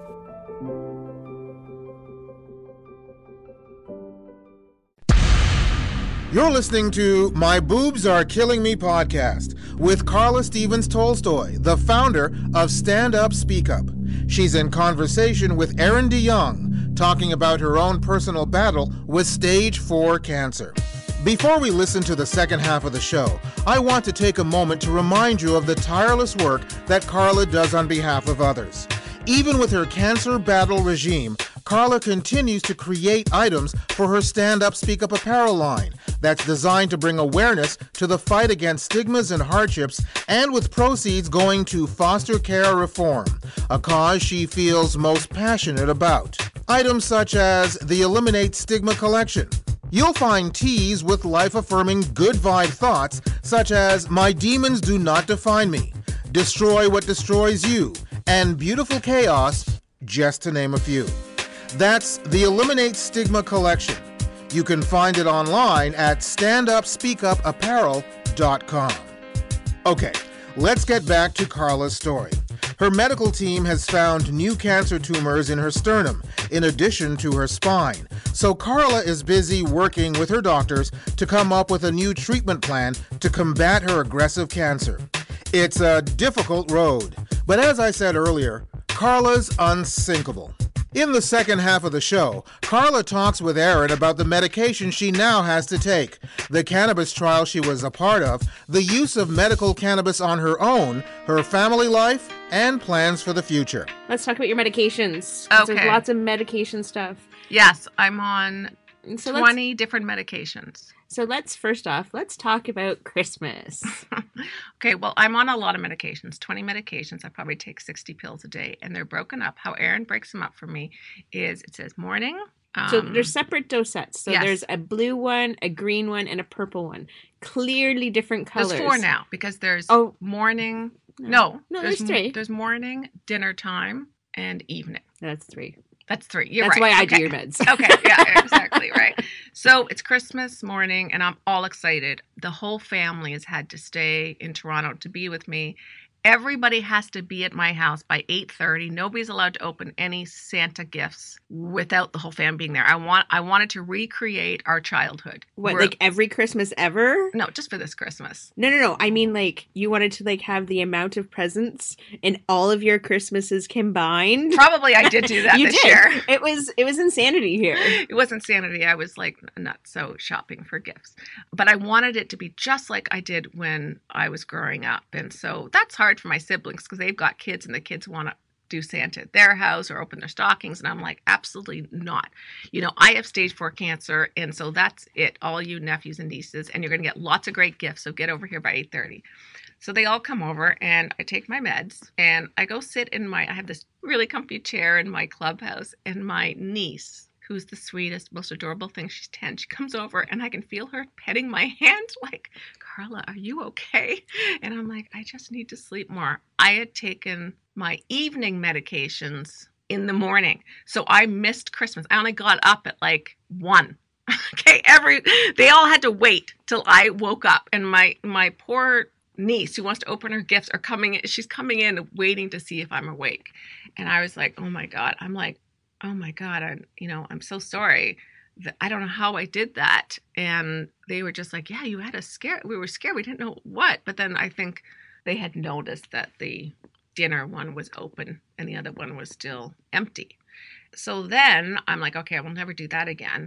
You're listening to My Boobs Are Killing Me podcast with Carla Stevens Tolstoy, the founder of Stand Up Speak Up. She's in conversation with Erin DeYoung, talking about her own personal battle with stage four cancer. Before we listen to the second half of the show, I want to take a moment to remind you of the tireless work that Carla does on behalf of others. Even with her cancer battle regime, Carla continues to create items for her Stand Up Speak Up apparel line that's designed to bring awareness to the fight against stigmas and hardships, and with proceeds going to foster care reform, a cause she feels most passionate about. Items such as the Eliminate Stigma collection. You'll find tees with life-affirming good vibe thoughts such as My Demons Do Not Define Me, Destroy What Destroys You, and Beautiful Chaos, just to name a few. That's the Eliminate Stigma collection. You can find it online at stand up speak up apparel dot com. Okay, let's get back to Carla's story. Her medical team has found new cancer tumors in her sternum, in addition to her spine. So Carla is busy working with her doctors to come up with a new treatment plan to combat her aggressive cancer. It's a difficult road, but as I said earlier, Carla's unsinkable. In the second half of the show, Carla talks with Erin about the medication she now has to take, the cannabis trial she was a part of, the use of medical cannabis on her own, her family life, and plans for the future. Let's talk about your medications. Okay. There's lots of medication stuff. Yes, I'm on So twenty let's, different medications. so let's, first off, let's talk about Christmas. Okay, well, I'm on a lot of medications, twenty medications. I probably take sixty pills a day, and they're broken up. How Erin breaks them up for me is it says morning. Um, So there's separate dosettes. So yes. there's a blue one, a green one, and a purple one. Clearly different colors. There's four now because there's Oh. morning. No, No, there's m- three. There's morning, dinner time, and evening. That's three. That's three. You're That's right. why I okay. do your meds. Okay, yeah, exactly, right. So it's Christmas morning, and I'm all excited. The whole family has had to stay in Toronto to be with me. Everybody has to be at my house by eight thirty. Nobody's allowed to open any Santa gifts without the whole fam being there. I want I wanted to recreate our childhood. What, We're- like every Christmas ever? No, just for this Christmas. No, no, no. I mean, like, you wanted to, like, have the amount of presents in all of your Christmases combined. Probably I did do that you this did. year. It was, it was insanity here. It wasn't sanity. I was like nuts, so shopping for gifts. But I wanted it to be just like I did when I was growing up. And so that's hard for my siblings because they've got kids and the kids want to do Santa at their house or open their stockings. And I'm like, absolutely not. You know, I have stage four cancer. And so that's it. All you nephews and nieces. And you're going to get lots of great gifts. So get over here by eight thirty. So they all come over and I take my meds and I go sit in my, I have this really comfy chair in my clubhouse, and my niece, who's the sweetest, most adorable thing, she's ten, she comes over and I can feel her petting my hand like, Carla, are you okay? And I'm like, I just need to sleep more. I had taken my evening medications in the morning. So I missed Christmas. I only got up at like one. Okay, every they all had to wait till I woke up. And my my poor niece who wants to open her gifts are coming in. She's coming in waiting to see if I'm awake. And I was like, oh my God. I'm like, oh my God, I'm, you know, I'm so sorry. That I don't know how I did that. And they were just like, yeah, you had a scare. We were scared. We didn't know what. But then I think they had noticed that the dinner one was open and the other one was still empty. So then I'm like, okay, I will never do that again.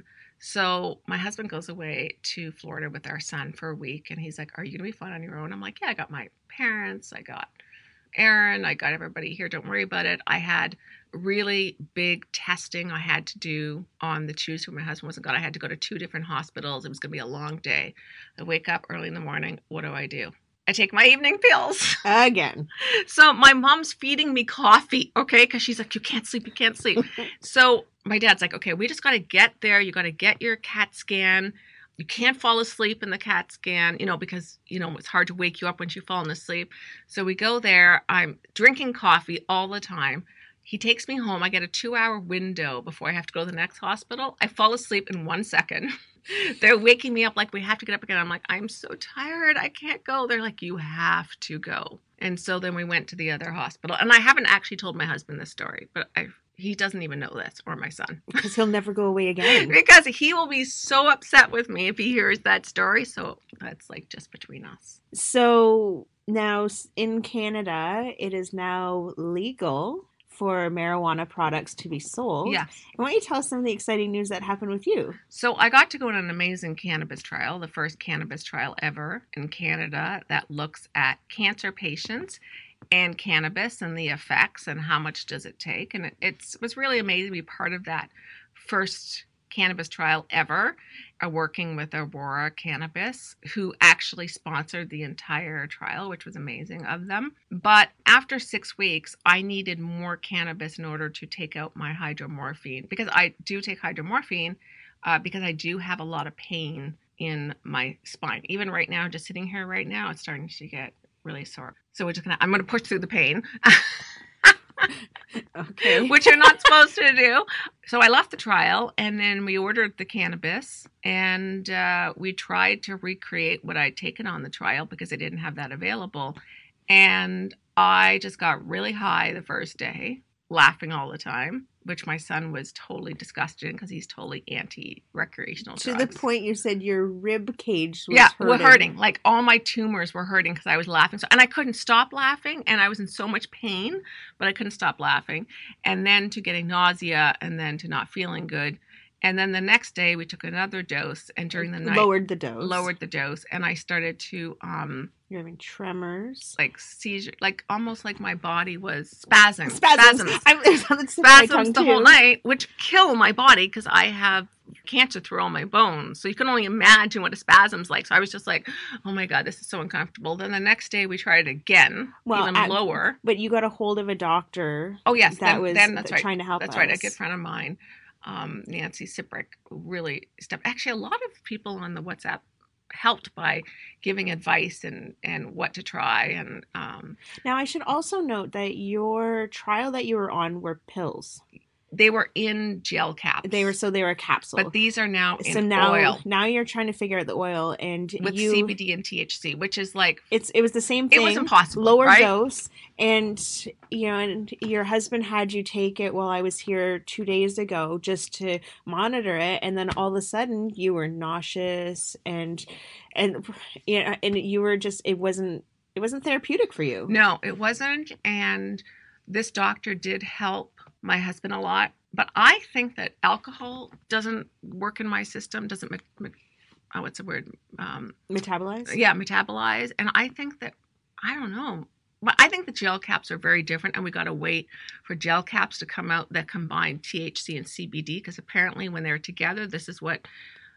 So my husband goes away to Florida with our son for a week. And he's like, are you going to be fine on your own? I'm like, yeah, I got my parents. I got Erin. I got everybody here. Don't worry about it. I had really big testing I had to do on the Tuesday when my husband wasn't gone. I had to go to two different hospitals. It was going to be a long day. I wake up early in the morning. What do I do? I take my evening pills. Again. So my mom's feeding me coffee, okay? Because she's like, you can't sleep, you can't sleep. So my dad's like, okay, we just got to get there. You got to get your CAT scan. You can't fall asleep in the CAT scan, you know, because, you know, it's hard to wake you up when you've fallen asleep. So we go there. I'm drinking coffee all the time, He takes me home. I get a two-hour window before I have to go to the next hospital. I fall asleep in one second. They're waking me up like, we have to get up again. I'm like, I'm so tired. I can't go. They're like, you have to go. And so then we went to the other hospital. And I haven't actually told my husband this story, but I, he doesn't even know this, or my son. Because he'll never go away again. Because he will be so upset with me if he hears that story. So that's like just between us. So now in Canada, it is now legal for marijuana products to be sold. Yes. Why don't you tell us some of the exciting news that happened with you? So I got to go on an amazing cannabis trial, the first cannabis trial ever in Canada that looks at cancer patients and cannabis and the effects and how much does it take. And it it's, was really amazing to be part of that first cannabis trial ever, uh, working with Aurora Cannabis, who actually sponsored the entire trial, which was amazing of them. But after six weeks, I needed more cannabis in order to take out my hydromorphine, because I do take hydromorphine uh, because I do have a lot of pain in my spine. Even right now, just sitting here right now, it's starting to get really sore. So we're just gonna, I'm gonna push through the pain. Okay. Which you're not supposed to do. So I left the trial, and then we ordered the cannabis, and uh, we tried to recreate what I'd taken on the trial because I didn't have that available. And I just got really high the first day, laughing all the time, which my son was totally disgusted because he's totally anti-recreational To drugs. the point you said your rib cage was yeah, hurting. were hurting. Like all my tumors were hurting because I was laughing. So, and I couldn't stop laughing, and I was in so much pain, but I couldn't stop laughing. And then to getting nausea, and then to not feeling good. And then the next day we took another dose, and during the night Lowered the dose. lowered the dose, and I started to um You're having tremors. like seizure, like almost like my body was spasms, Spasms. spasms, I'm, there's something stuck in my spasms tongue, the too. whole night, which kill my body because I have cancer through all my bones. So you can only imagine what a spasm's like. So I was just like, oh my God, this is so uncomfortable. Then the next day we tried it again, Well, even at- lower. But you got a hold of a doctor. Oh yes, that then, was then that's right. trying to help That's us. right. A good friend of mine, um, Nancy Siprick, really stepped. Actually, a lot of people on the WhatsApp helped by giving advice and and what to try. And um, Now, I should also note that your trial that you were on were pills. they were in gel caps. They were so they were a capsule. but these are now in so now, oil now you're trying to figure out the oil, and with you, C B D and T H C, which is like It's it was the same It thing. was impossible, Lower right? dose, and you know, and your husband had you take it while I was here two days ago just to monitor it, and then all of a sudden you were nauseous and and you know, and you were just it wasn't it wasn't therapeutic for you. no, it wasn't. And this doctor did help my husband a lot. But I think that alcohol doesn't work in my system, doesn't, me- me- oh, what's the word? Um, Metabolize. yeah, metabolize. And I think that, I don't know, but I think the gel caps are very different, and we got to wait for gel caps to come out that combine T H C and C B D, because apparently when they're together, this is what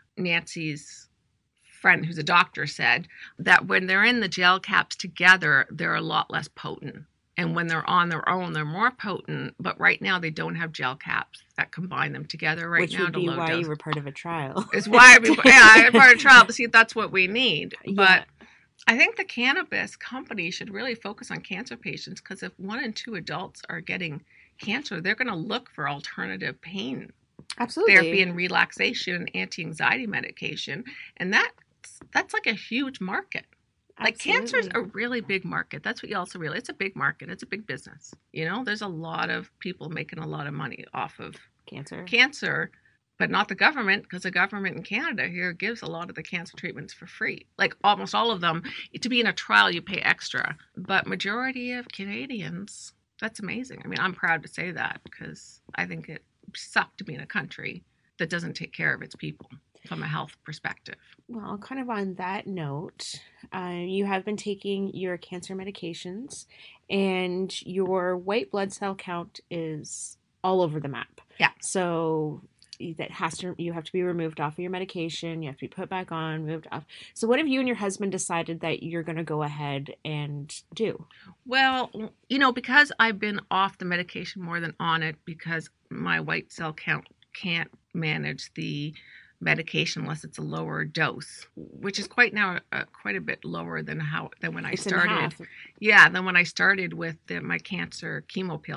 Nancy's friend, who's a doctor, said, that when they're in the gel caps together, they're a lot less potent. And when they're on their own, they're more potent. But right now, they don't have gel caps that combine them together right Which now would to be low why dose. you were part of a trial. It's why we, yeah, I'm part of trial to see if that's what we need. Yeah. But I think the cannabis company should really focus on cancer patients, because if one in two adults are getting cancer, they're going to look for alternative pain Absolutely. therapy and relaxation and anti-anxiety medication. And that's, that's like a huge market. Like cancer's a really big market. That's what you also realize. It's a big market. It's a big business. You know, there's a lot of people making a lot of money off of cancer. cancer, but not the government, because the government in Canada here gives a lot of the cancer treatments for free. Like almost all of them. To be in a trial, you pay extra. But majority of Canadians, that's amazing. I mean, I'm proud to say that, because I think it sucks to be in a country that doesn't take care of its people from a health perspective. Well, kind of on that note, uh, you have been taking your cancer medications, and your white blood cell count is all over the map. Yeah. So that has to you have to be removed off of your medication. You have to be put back on, moved off. So what have you and your husband decided that you're going to go ahead and do? Well, you know, because I've been off the medication more than on it, because my white cell count can't manage the medication unless it's a lower dose, which is quite now uh, quite a bit lower than how than when I It's in started. half. Yeah, than when I started with the, my cancer chemo pills.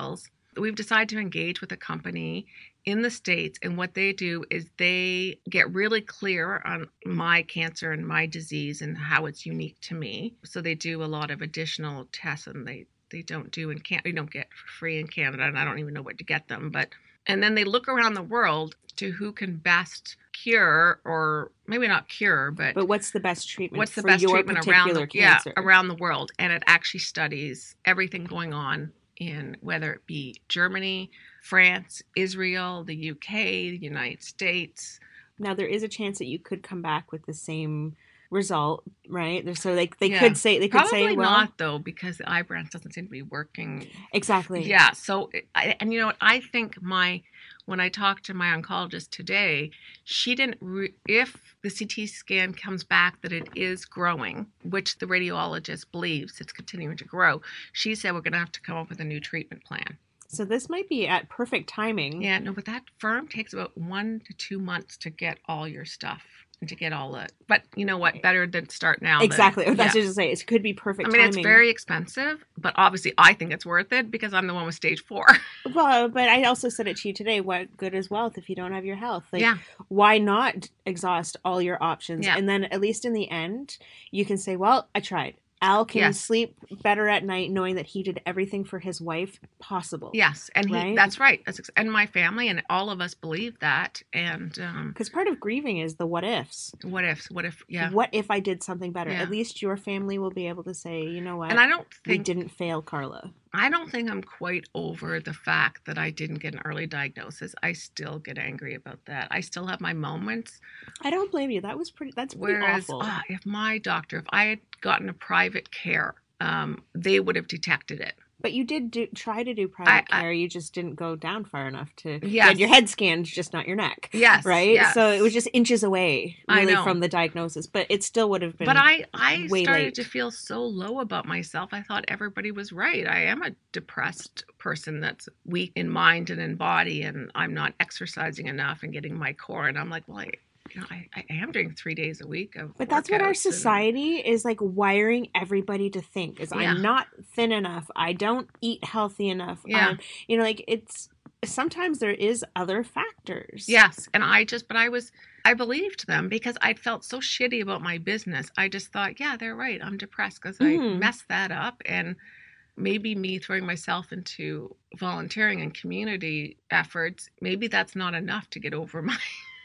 we've decided to engage with a company in the States, and what they do is they get really clear on my cancer and my disease and how it's unique to me. So they do a lot of additional tests, and they they don't do in can they don't get free in Canada, and I don't even know where to get them. But and then they look around the world to who can best cure, or maybe not cure, but But what's the best treatment what's the for best your treatment around particular the, yeah, cancer? around the world. And it actually studies everything going on in whether it be Germany, France, Israel, the U K, the United States. Now, there is a chance that you could come back with the same result, right? There- So they they Yeah. could say they could Probably say, well, not, though, because the Ibrance doesn't seem to be working. exactly. Yeah. So, I, and you know what? I think my, when I talked to my oncologist today, she didn't, re- if the C T scan comes back that it is growing, which the radiologist believes it's continuing to grow, she said we're going to have to come up with a new treatment plan. So this might be at perfect timing. Yeah, no, but that firm takes about one to two months to get all your stuff and to get all it. But you know what? Better than start now. Exactly. Than, That's yeah. what I was say. It could be perfect I mean, timing. it's very expensive, but obviously I think it's worth it because I'm the one with stage four. Well, but I also said it to you today. What good is wealth if you don't have your health? Like, Yeah. why not exhaust all your options? Yeah. And then at least in the end, you can say, well, I tried. Al can Yes. sleep better at night knowing that he did everything for his wife possible. Yes, and he, Right? that's right. That's ex- and my family and all of us believe that. And um, Because part of grieving is the what ifs. what if? What if? Yeah. What if I did something better? Yeah. At least your family will be able to say, you know what? And I don't we think didn't fail Carla. I don't think I'm quite over the fact that I didn't get an early diagnosis. I still get angry about that. I still have my moments. I don't blame you. That was pretty, that's pretty Whereas, awful. ah, if my doctor, if I had gotten a private care, um, they would have detected it. But you did do, try to do private I- I- care. You just didn't go down far enough to you Yes. had your head scanned, just not your neck. Yes, Right? yes. So it was just inches away, I really, know. from the diagnosis. But it still would have been But I, I way started late. to feel so low about myself. I thought everybody was right. I am a depressed person that's weak in mind and in body, and I'm not exercising enough and getting my core. And I'm like, well, I, you know, I, I am doing three days a week of But that's what our workouts and- society is like wiring everybody to think is Yeah. I'm not thin enough. I don't eat healthy enough. Yeah. Um, you know, like it's sometimes there is other factors. Yes. And I just, but I was, I believed them because I felt so shitty about my business. I just thought, yeah, they're right. I'm depressed because I Mhm. messed that up. And maybe me throwing myself into volunteering and community efforts, maybe that's not enough to get over my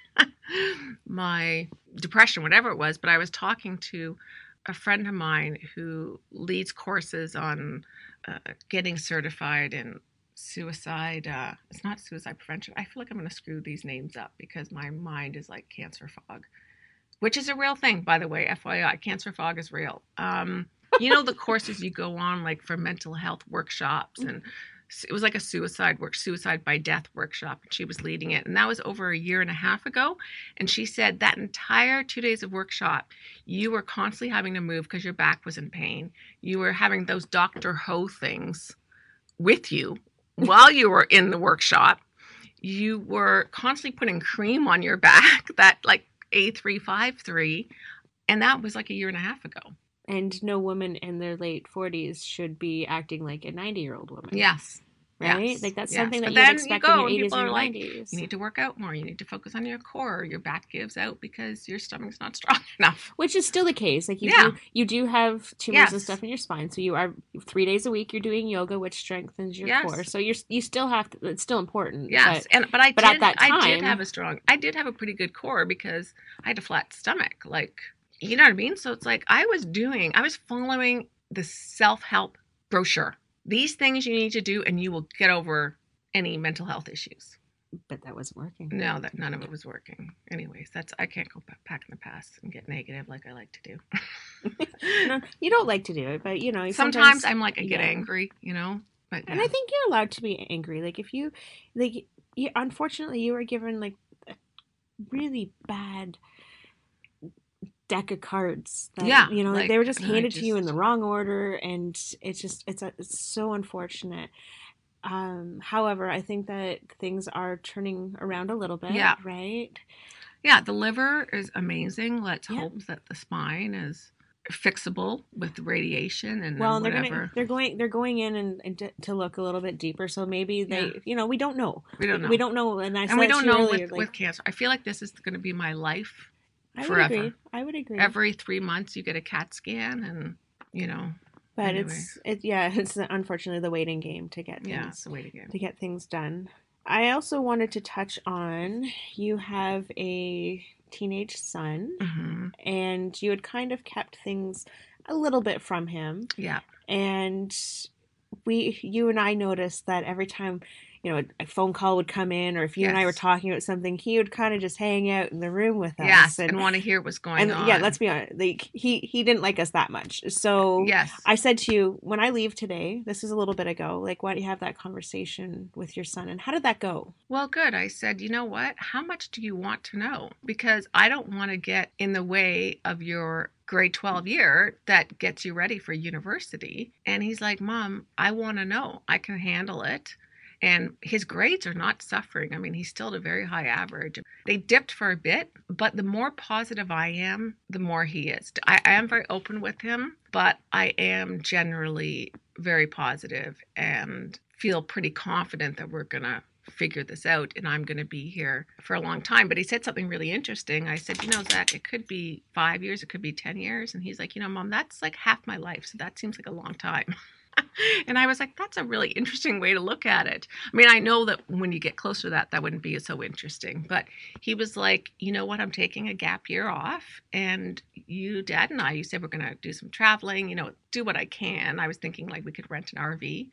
my depression, whatever it was. But I was talking to a friend of mine who leads courses on uh, getting certified in suicide. Uh, it's not suicide prevention. I feel like I'm going to screw these names up because my mind is like cancer fog, which is a real thing, by the way. F Y I, cancer fog is real. Um, you know, the courses you go on, like for mental health workshops, and it was like a suicide work, suicide by death workshop, and she was leading it. And that was over a year and a half ago. And she said that entire two days of workshop, you were constantly having to move because your back was in pain. You were having those Doctor Ho things with you while you were in the workshop. You were constantly putting cream on your back, that like A three fifty-three. And that was like a year and a half ago. And no woman in their late forties should be acting like a ninety-year-old woman. Yes. Right? Yes, Like that's yes. something that But you'd then expect you go in your and eighties people and are like, nineties. you need to work out more. You need to focus on your core. Your back gives out because your stomach's not strong enough. Which is still the case. Like you Yeah. do, you do have tumors and Yes. stuff in your spine. So you are three days a week. You're doing yoga, which strengthens your Yes. core. So you're you still have to. It's still important. Yes, but- and but I but did at that I did time- have a strong I did have a pretty good core because I had a flat stomach. Like, you know what I mean? So it's like I was doing I was following the self-help brochure. These things you need to do and you will get over any mental health issues. but that wasn't working. No, that none of it was working. Anyways, that's I can't go back, back in the past and get negative like I like to do. No, you don't like to do it, but you know Sometimes I'm like I get yeah. angry, you know. But And yeah. I think you're allowed to be angry. Like if you, like, you, unfortunately, you were given like a really bad deck of cards. That, Yeah, you know, like, like, they were just and I handed to you in just- the wrong order, and it's just it's a, it's so unfortunate. Um, however, I think that things are turning around a little bit. Yeah. Right. Yeah, the liver is amazing. Let's Yeah. hope that the spine is fixable with radiation and Well, then they're whatever. gonna they're going they're going in and, and to, to look a little bit deeper. So maybe they, Yeah. you know, we don't know. We don't know. We don't know, and I and said we that don't to you know earlier, with, like, with cancer. I feel like this is going to be my life I would forever. agree. I would agree. Every three months you get a CAT scan, and you know. but anyway. it's it yeah, it's unfortunately the waiting game to get things Yeah, it's the way to go. to get things done. I also wanted to touch on, you have a teenage son, hmm and you had kind of kept things a little bit from him. Yeah. And we, you and I noticed that every time, you know, a, a phone call would come in, or if you and I were Yes. talking about something, he would kind of just hang out in the room with us. Yes, and, want to hear what's going and on. yeah, let's be honest, like he he didn't like us that much. So Yes. I said to you, when I leave today, this is a little bit ago, like, why don't you have that conversation with your son? And how did that go? Well, good. I said, you know what? How much do you want to know? Because I don't want to get in the way of your grade twelve year that gets you ready for university. And he's like, Mom, I want to know. I can handle it. And his grades are not suffering. I mean, he's still at a very high average. They dipped for a bit, but the more positive I am, the more he is. I, I am very open with him, but I am generally very positive and feel pretty confident that we're going to figure this out and I'm going to be here for a long time. But he said something really interesting. I said, you know, Zach, it could be five years, it could be ten years. And he's like, you know, Mom, that's like half my life. So that seems like a long time. And I was like, that's a really interesting way to look at it. I mean, I know that when you get closer to that, that wouldn't be so interesting. But he was like, you know what, I'm taking a gap year off. And you, Dad, and I, you said we're going to do some traveling, you know, do what I can. I was thinking like we could rent an R V.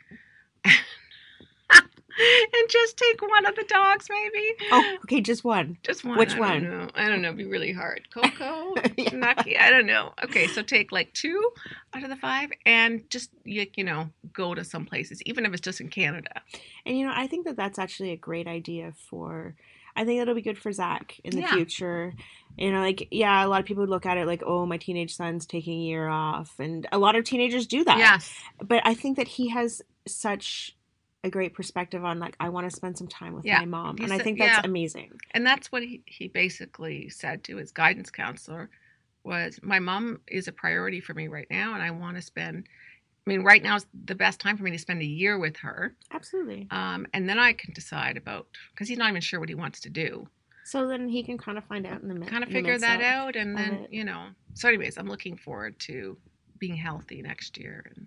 And just take one of the dogs, maybe. Oh, okay, just one. Just one. Which I one? Don't know. I don't know. It'd be really hard. Coco, Yeah. Nucky. I don't know. Okay, so take like two out of the five, and just you, you know go to some places, even if it's just in Canada. And, you know, I think that that's actually a great idea for, I think it'll be good for Zach in the Yeah. future. You know, like, yeah, a lot of people would look at it like, oh, my teenage son's taking a year off. And a lot of teenagers do that. Yes. But I think that he has such a great perspective on, like, I want to spend some time with Yeah. my mom. He And I said- think that's yeah. amazing. And that's what he, he basically said to his guidance counselor was, my mom is a priority for me right now, and I want to spend, I mean, right now is the best time for me to spend a year with her. Absolutely. Um, and then I can decide about, because he's not even sure what he wants to do. So then he can kind of find out in the mid- Kind of in the figure that midst of- out, and of then, it. you know. So anyways, I'm looking forward to being healthy next year. And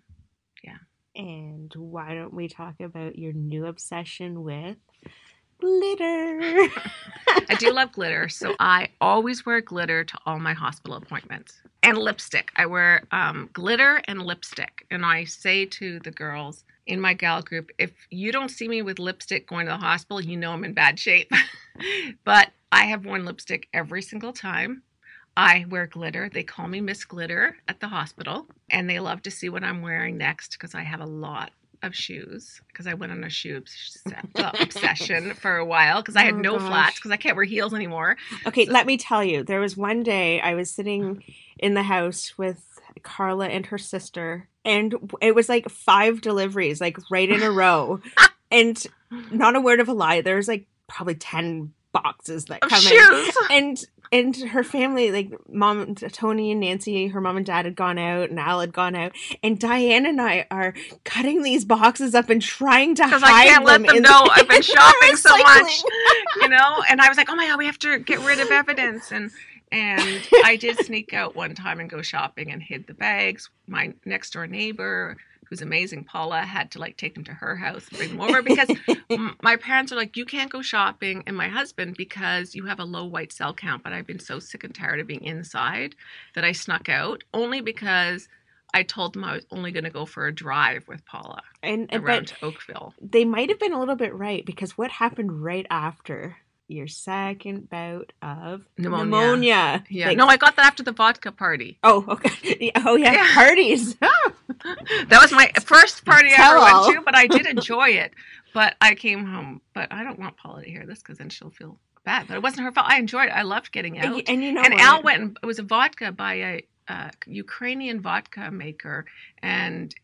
And why don't we talk about your new obsession with glitter? I do love glitter, so I always wear glitter to all my hospital appointments. And lipstick. I wear um, glitter and lipstick. And I say to the girls in my gal group, if you don't see me with lipstick going to the hospital, you know I'm in bad shape. But I have worn lipstick every single time. I wear glitter. They call me Miss Glitter at the hospital. And they love to see what I'm wearing next because I have a lot of shoes, because I went on a shoe obs- well, obsession for a while because I had Oh, no gosh. flats because I can't wear heels anymore. Okay, let me tell you, there was one day I was sitting in the house with Carla and her sister, and it was like five deliveries, like right in a row. And not a word of a lie, there was like probably ten boxes that Of come shoes. in. And and her family, like mom, Tony and Nancy, her mom and dad had gone out, and Al had gone out, and Diane and I are cutting these boxes up and trying to hide Because I can't let them them in know the- I've been shopping so recycling. much, you know. And I was like, oh my god, we have to get rid of evidence. And and I did sneak out one time and go shopping and hid the bags. My next door neighbor, who's amazing, Paula, had to like take them to her house and bring them over because m- my parents are like, you can't go shopping, and my husband, because you have a low white cell count. But I've been so sick and tired of being inside that I snuck out, only because I told them I was only going to go for a drive with Paula And, and around but Oakville. they might have been a little bit right, because what happened right after your second bout of Pneumonia. pneumonia? Yeah, Like- no, I got that after the vodka party. Oh, okay. Oh, yeah, Yeah. parties. That was my first party I Tell ever all. went to, but I did enjoy it. But I came home, but I don't want Paula to hear this because then she'll feel bad. But it wasn't her fault. I enjoyed it. I loved getting out. And, and you know and what? Al went and it was a vodka by a uh, Ukrainian vodka maker, and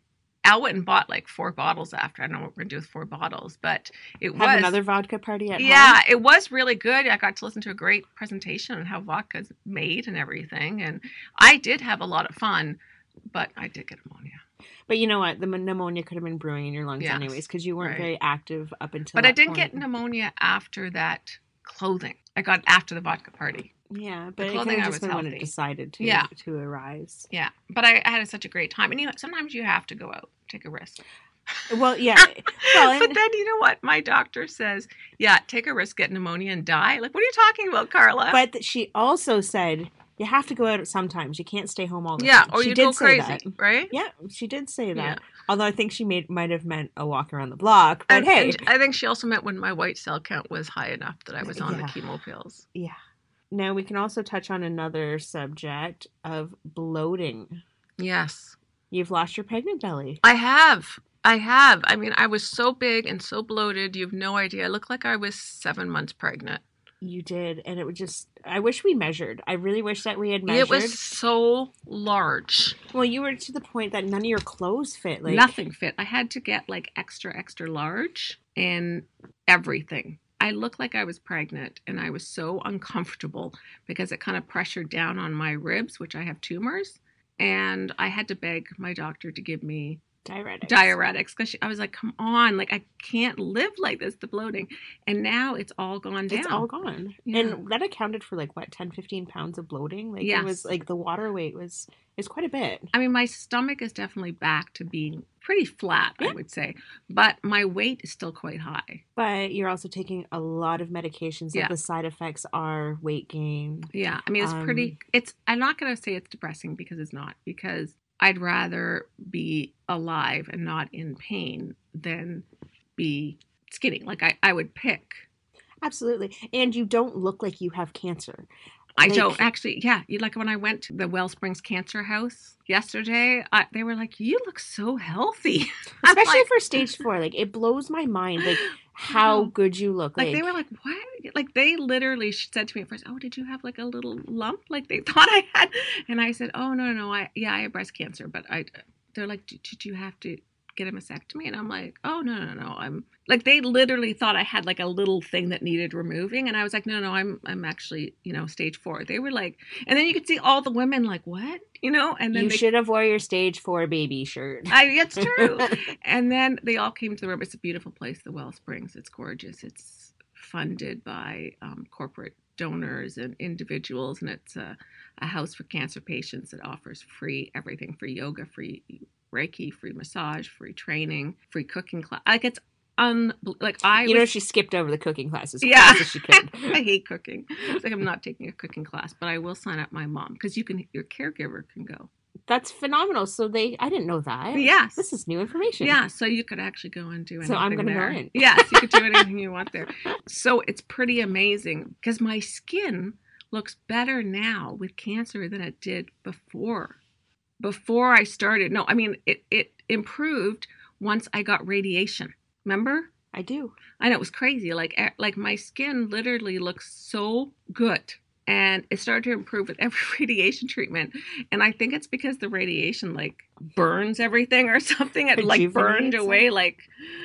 Al went and bought like four bottles after. I don't know what we're going to do with four bottles, but it Have was. another vodka party at Yeah, home? it was really good. I got to listen to a great presentation on how vodka's made and everything. And I did have a lot of fun, but I did get pneumonia. But you know what? The pneumonia could have been brewing in your lungs Yes, anyways because you weren't right. very active up until But that I didn't point. get pneumonia after that clothing. I got after the vodka party. Yeah, but The it could clothing, I have was just been when it healthy. decided to, Yeah. to arise. Yeah, but I, I had such a great time. And you know, sometimes you have to go out, take a risk. Well, yeah. Well, But and, then you know what? My doctor says, yeah, take a risk, get pneumonia and die. Like, what are you talking about, Carla? but th- she also said you have to go out sometimes. You can't stay home all the yeah, time. or she you did go say crazy, that. right? Yeah, she did say that. Yeah. Although I think she made might have meant a walk around the block. But And, hey, and I think she also meant when my white cell count was high enough that I was on Yeah. the chemo pills. yeah. Now we can also touch on another subject of bloating. Yes. You've lost your pregnant belly. I have. I have. I mean, I was so big and so bloated. You have no idea. I looked like I was seven months pregnant. You did, and it would just. I wish we measured. I really wish that we had measured. It was so large. Well, you were to the point that none of your clothes fit. Like Nothing fit. I had to get like extra, extra large and everything. I looked like I was pregnant and I was so uncomfortable because it kind of pressured down on my ribs, which I have tumors. And I had to beg my doctor to give me diuretics. diuretics because I was like, come on, like I can't live like this, the bloating. And now it's all gone down. It's all gone. Yeah. And that accounted for like what, ten, fifteen pounds of bloating? Like Yes. it was like the water weight was is quite a bit. I mean, my stomach is definitely back to being pretty flat, Yeah. I would say. But my weight is still quite high. But you're also taking a lot of medications that Yeah. the side effects are weight gain. Yeah. I mean, it's Um, pretty, it's, I'm not going to say it's depressing because it's not, because I'd rather be alive and not in pain than be skinny. Like I, I would pick. Absolutely. And you don't look like you have cancer. I Like- don't actually. Yeah, you like when I went to the Wellsprings Cancer House yesterday. I, they were like, "You look so healthy," I'm Especially like, for stage four. Like it blows my mind like how know. good you look. like Like, they were like, "What?" Like they literally said to me at first, "Oh, did you have like a little lump?" Like they thought I had, and I said, "Oh no, no, no. I yeah, I have breast cancer, but I." They're like, "Did, did you have to get a mastectomy?" And I'm like, "Oh no, no, no. I'm like they literally thought I had like a little thing that needed removing, and I was like, no, no, I'm I'm actually you know stage four." They were like, and then you could see all the women like, "What?" You know, and then you they, should have wore your stage four baby shirt. I, it's true. And then they all came to the room. It's a beautiful place, the Wellsprings. It's gorgeous. It's funded by um, corporate donors and individuals, and it's a, a house for cancer patients that offers free everything, free yoga, free Reiki, free massage, free training, free cooking class. Like it's un like I you know was, she skipped over the cooking classes as Yeah. fast as she could. I hate cooking. It's like I'm not taking a cooking class, but I will sign up my mom because you can your caregiver can go. That's phenomenal. So they I didn't know that. Yes. This is new information. Yeah, so you could actually go and do anything So I'm gonna go there. in. Yes, you could do anything you want there. So it's pretty amazing because my skin looks better now with cancer than it did before. Before I started, no, I mean it. It improved once I got radiation. Remember? I do. I know it was crazy. Like eh, like my skin literally looks so good. And it started to improve with every radiation treatment. And I think it's because the radiation like burns everything or something. It like burned Rejuvenates it. away. Like,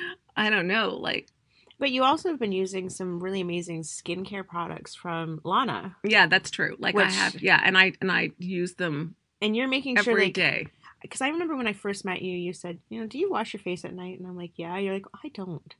I don't know. Like, But you also have been using some really amazing skincare products from Lana. yeah, that's true. Like I Which- have, yeah. And I, and I use them And you're making sure every like day. because I remember when I first met you, you said, you know, do you wash your face at night? And I'm like, yeah. You're like, I don't.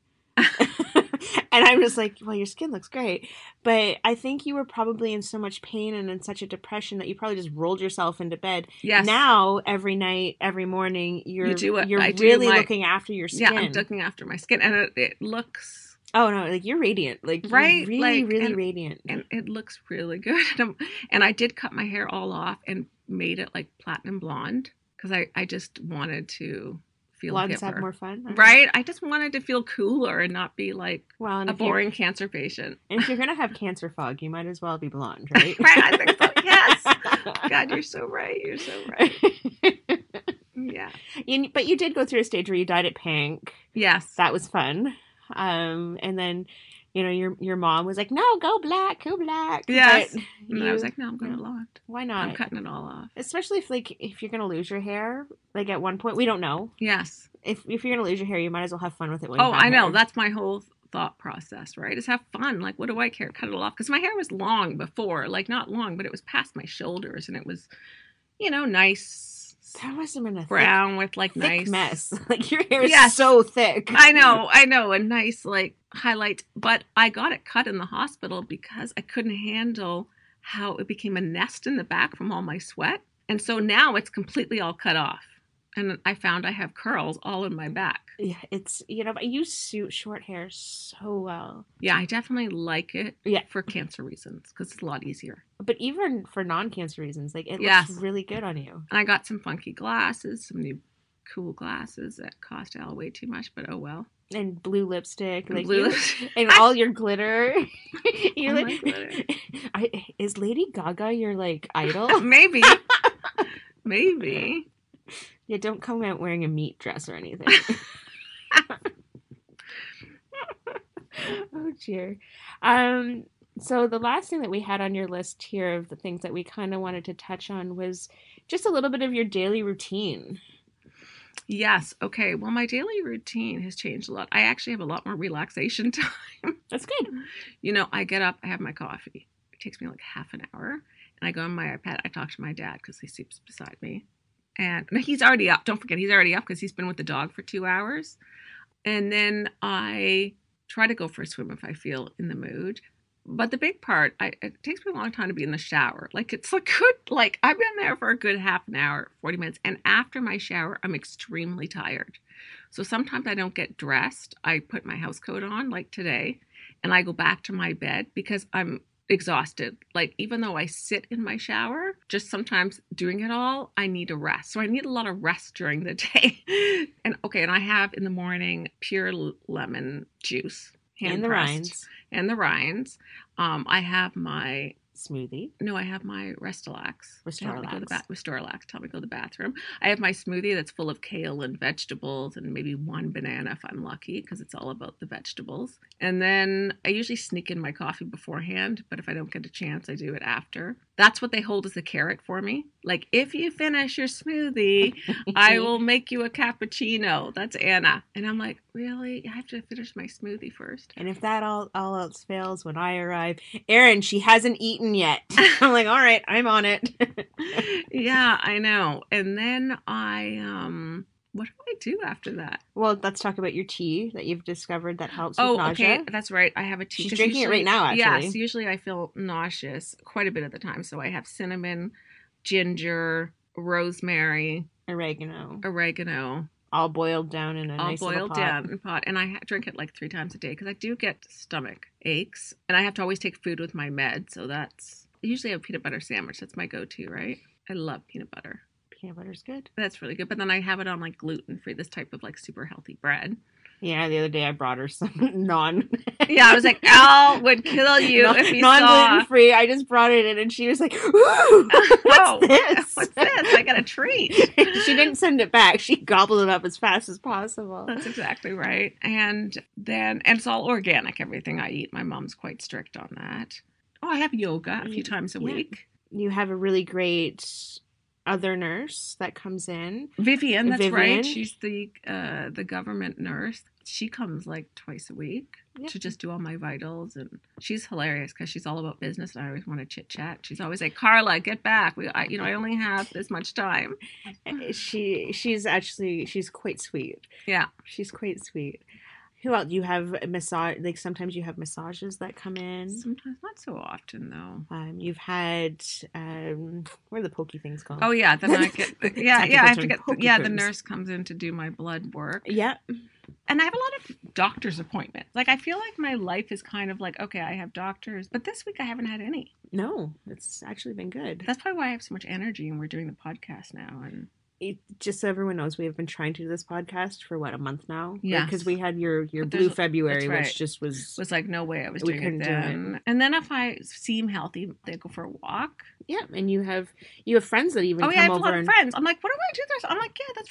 And I'm just like, well, your skin looks great. But I think you were probably in so much pain and in such a depression that you probably just rolled yourself into bed. Yes. Now, every night, every morning, you're You do it. you're I do really my- looking after your Yeah, skin. I'm looking after my skin. And it, it looks, Oh, no, like you're radiant. Like, you're Right? really, Like, really and- radiant. and it looks really good. And, I'm- and I did cut my hair all off and made it like platinum blonde because I, I just wanted to feel Blondes hipper. have more fun. Right? I just wanted to feel cooler and not be like Well, and a if, you're, boring cancer patient. and if you're going to have cancer fog, you might as well be blonde, right? Right? I think so. Yes. God, you're so right. You're so right. Yeah. You- but you did go through a stage where you dyed it pink. Yes. That was fun. Um, and then you know, your your mom was like, no, go black, go black. Yes. But And you- I was like, no, I'm going no. blonde. Why not? I'm cutting it all off. Especially if like if you're gonna lose your hair, like at one point we don't know. Yes. If if you're gonna lose your hair, you might as well have fun with it. When Oh, you have I know. hair. That's my whole thought process, right? Is have fun. Like, what do I care? Cut it all off. Because my hair was long before. Like, not long, but it was past my shoulders. And it was, you know, nice That must have been a brown with like thick, thick nice mess. Like your hair is Yes. so thick. I know, I know, a nice like highlight. But I got it cut in the hospital because I couldn't handle how it became a nest in the back from all my sweat. And so now it's completely all cut off. And I found I have curls all in my back. Yeah, it's you know, but you suit short hair so well. Yeah, I definitely like it Yeah. for cancer reasons because it's a lot easier. But even for non-cancer reasons, like it Yes. looks really good on you. And I got some funky glasses, some new cool glasses that cost Al way too much, but oh well. And blue lipstick, And like blue you- lipstick. and all your glitter. you All my like, glitter. I, is Lady Gaga your like idol? Maybe. Maybe. Yeah, don't come out wearing a meat dress or anything. Oh dear. Um. So the last thing that we had on your list here of the things that we kind of wanted to touch on was just a little bit of your daily routine. Yes. Okay. Well, my daily routine has changed a lot. I actually have a lot more relaxation time. That's good. You know, I get up, I have my coffee. It takes me like half an hour. And I go on my iPad. I talk to my dad because he sleeps beside me. And no, he's already up. Don't forget, he's already up because he's been with the dog for two hours. And then I try to go for a swim if I feel in the mood. But the big part, I, it takes me a long time to be in the shower. Like, it's a good, like, I've been there for a good half an hour, forty minutes. And after my shower, I'm extremely tired. So sometimes I don't get dressed. I put my house coat on, like today, and I go back to my bed because I'm exhausted. Like, even though I sit in my shower, just sometimes doing it all, I need a rest. So I need a lot of rest during the day. And okay, and I have in the morning pure l- lemon juice. And the hand-pressed. rinds. And the rinds. Um, I have my, Smoothie. no, I have my Restalax. Tell me to go to the Restorelax. ba- Restorelax. Tell me to go to the bathroom. I have my smoothie that's full of kale and vegetables and maybe one banana if I'm lucky because it's all about the vegetables. And then I usually sneak in my coffee beforehand, but if I don't get a chance, I do it after. That's what they hold as a carrot for me. Like, if you finish your smoothie, I will make you a cappuccino. That's Anna. And I'm like, really? I have to finish my smoothie first? And if that all, all else fails when I arrive, Erin, she hasn't eaten yet. I'm like, all right, I'm on it. Yeah, I know. And then I, um, what do I do after that? Well, let's talk about your tea that you've discovered that helps Oh, with nausea. okay. That's right. I have a tea. She's 'cause drinking it right usually- now, actually. Yes. Usually I feel nauseous quite a bit of the time. So I have cinnamon, ginger, rosemary, Oregano. oregano, All boiled down in a all nice little boiled pot. down in a pot. And I ha- drink it like three times a day because I do get stomach aches. And I have to always take food with my med. So that's, I usually have peanut butter sandwich. That's my go-to, right? I love peanut butter. Peanut butter's good. That's really good. But then I have it on like gluten-free, this type of like super healthy bread. Yeah, the other day I brought her some non. Yeah, I was like, Al would kill you non, if he non saw. gluten free. I just brought it in, and she was like, "Ooh, Oh, what's this? What's this? I got a treat. She didn't send it back. She gobbled it up as fast as possible. That's exactly right. And then, and it's all organic, everything I eat. My mom's quite strict on that. Oh, I have yoga a few times a Yeah. week. You have a really great other nurse that comes in. Vivian, that's Vivian. right. She's the uh, the government nurse. She comes like twice a week Yeah. to just do all my vitals, and she's hilarious because she's all about business. And I always want to chit chat. She's always like, "Carla, get back. We, I, you know, I only have this much time." She she's actually she's quite sweet. Yeah. She's quite sweet. Who else? You have a massage. Like sometimes you have massages that come in. Sometimes not so often though. Um, you've had um, what are the pokey things called? Oh yeah, then I get yeah yeah I have to get Technical term, yeah the pokey nurse comes in to do my blood work. yeah. And I have a lot of doctor's appointments. Like, I feel like my life is kind of like, okay, I have doctors, but this week I haven't had any. No, it's actually been good. That's probably why I have so much energy and we're doing the podcast now. And It, just so everyone knows, we have been trying to do this podcast for what, a month now? Yes. Because we had your your But blue there's- February, that's right. which just was it was like, no way I was We doing couldn't it do it. then. And then if I seem healthy, they go for a walk. yeah. And you have you have friends that even Oh, yeah, I come have a over lot of and friends. I'm like, what do I do this? I'm like, yeah, that's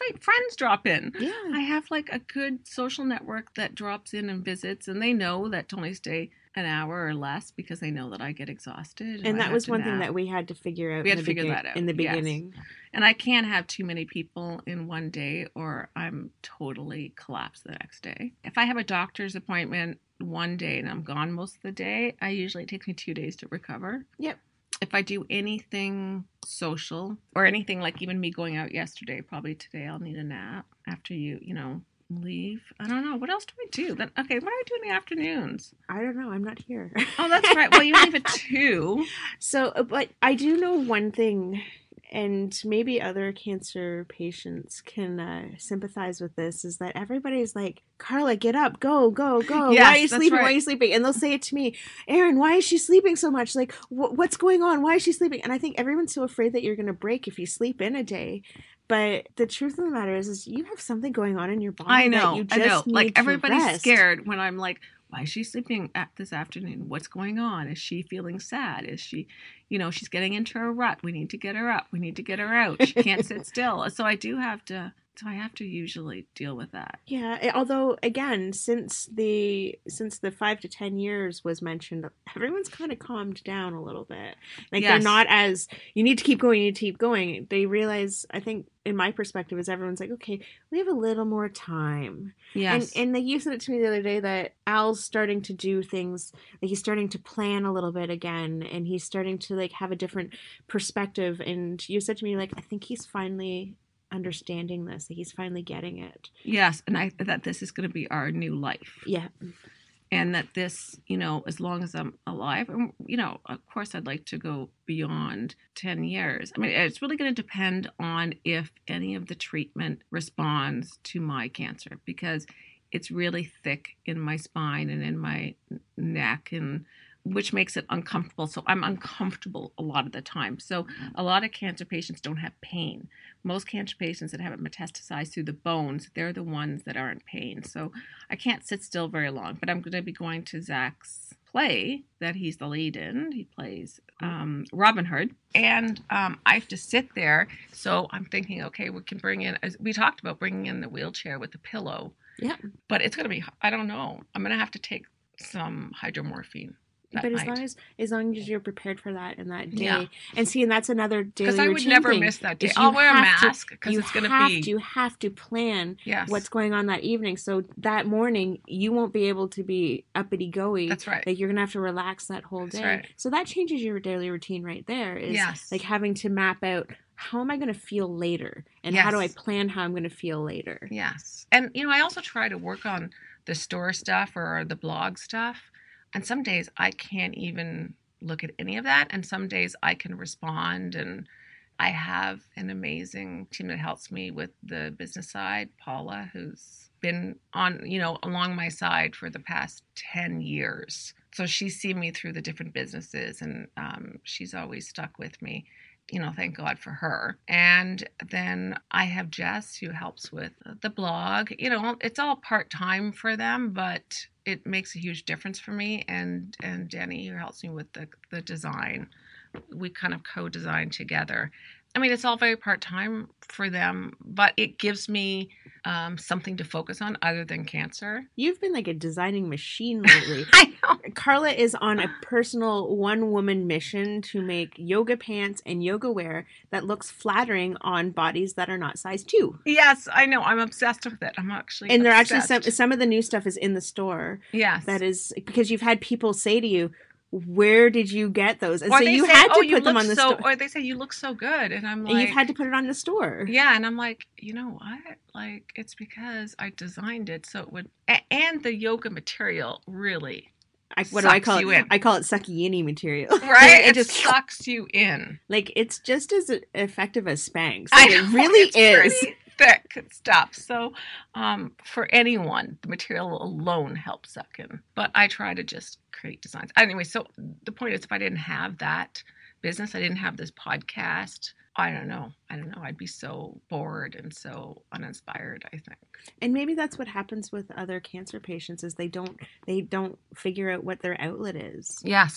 my friends drop in. Yeah. I have like a good social network that drops in and visits, and they know that to only stay an hour or less because they know that I get exhausted. And I that have was to one thing nap. that we had to figure out We in had the to figure begin- that out, in the yes. beginning. And I can't have too many people in one day or I'm totally collapsed the next day. If I have a doctor's appointment one day and I'm gone most of the day, I usually it takes me two days to recover. Yep. If I do anything social or anything like even me going out yesterday, probably today I'll need a nap after you, you know, leave. I don't know. What else do I do? Then okay, what do I do in the afternoons? I don't know. I'm not here. Oh, that's right. Well, you leave at two. So, uh, but I do know one thing, and maybe other cancer patients can uh, sympathize with this, is that everybody's like, Carla, get up, go, go, go. Yes, why are you that's sleeping? Why right. are you sleeping? And they'll say it to me, Erin, why is she sleeping so much? Like, wh- what's going on? Why is she sleeping? And I think everyone's so afraid that you're going to break if you sleep in a day. But the truth of the matter is, is you have something going on in your body I know. that you just I know. need Like to everybody's rest. scared when I'm like, why is she sleeping at this afternoon? What's going on? Is she feeling sad? Is she, you know, she's getting into a rut. We need to get her up. We need to get her out. She can't sit still. So I do have to, so I have to usually deal with that. Yeah, eh, although again, since the since the five to ten years was mentioned, everyone's kind of calmed down a little bit. Like Yes. they're not as you need to keep going, you need to keep going. They realize, I think, in my perspective, is everyone's like, okay, we have a little more time. Yes. And and they you said it to me the other day that Al's starting to do things, like he's starting to plan a little bit again, and he's starting to like have a different perspective. And you said to me, like, I think he's finally understanding this, that he's finally getting it. yes. And I, that this is going to be our new life. Yeah. And that this, you know, as long as I'm alive, and, you know, of course I'd like to go beyond ten years. I mean, it's really going to depend on if any of the treatment responds to my cancer, because it's really thick in my spine and in my neck, and which makes it uncomfortable. So I'm uncomfortable a lot of the time. So a lot of cancer patients don't have pain. Most cancer patients that have it metastasized through the bones, they're the ones that are in pain. So I can't sit still very long, but I'm going to be going to Zach's play that he's the lead in. He plays um, Robin Hood, and um, I have to sit there. So I'm thinking, okay, we can bring in, as we talked about bringing in the wheelchair with the pillow, Yeah. but it's going to be, I don't know. I'm going to have to take some hydromorphine. that But as night. long as as long as you're prepared for that in that day, Yeah. and see, and that's another daily Because I would routine never thing, miss that day. is I'll you wear a have to- mask because you it's going to have be. to, you have to plan Yes. what's going on that evening. So that morning, you won't be able to be uppity goey. That's right. Like you're gonna have to relax that whole That's day. right. So that changes your daily routine right there. Is Yes. like having to map out, how am I going to feel later, and how do I Yes. plan how I'm going to feel later. Yes. And, you know, I also try to work on the store stuff or the blog stuff. And some days I can't even look at any of that. And some days I can respond. And I have an amazing team that helps me with the business side, Paula, who's been on, you know, along my side for the past ten years. So she's seen me through the different businesses, and um, she's always stuck with me. You know, thank God for her. And then I have Jess, who helps with the blog. You know, it's all part-time for them, but it makes a huge difference for me. And and Denny, who helps me with the, the design. We kind of co-design together. I mean, it's all very part-time for them, but it gives me um, something to focus on other than cancer. You've been like a designing machine lately. I know. Carla is on a personal one-woman mission to make yoga pants and yoga wear that looks flattering on bodies that are not size two. Yes, I know. I'm obsessed with it. I'm actually And there actually some obsessed. some of the new stuff is in the store. Yes. That is because you've had people say to you, "Where did you get those?" And Or so they you say, had to "Oh, put you them look on the so," store. or they say, "You look so good," and I'm like, And you've had to put it on the store. yeah, and I'm like, you know what? Like, it's because I designed it so it would, a- and the yoga material really, I, what do I sucks call you it? in. I call it sucky-yinny material. right? it it just just sucks you in. like it's just as effective as Spanx. I Like, know, it really it's is. pretty thick stuff. So, um, for anyone, the material alone helps suck in. But I try to just create designs. Anyway, so the point is, if I didn't have that business, I didn't have this podcast, I don't know. I don't know. I'd be so bored and so uninspired, I think. And maybe that's what happens with other cancer patients is they don't they don't figure out what their outlet is. Yes.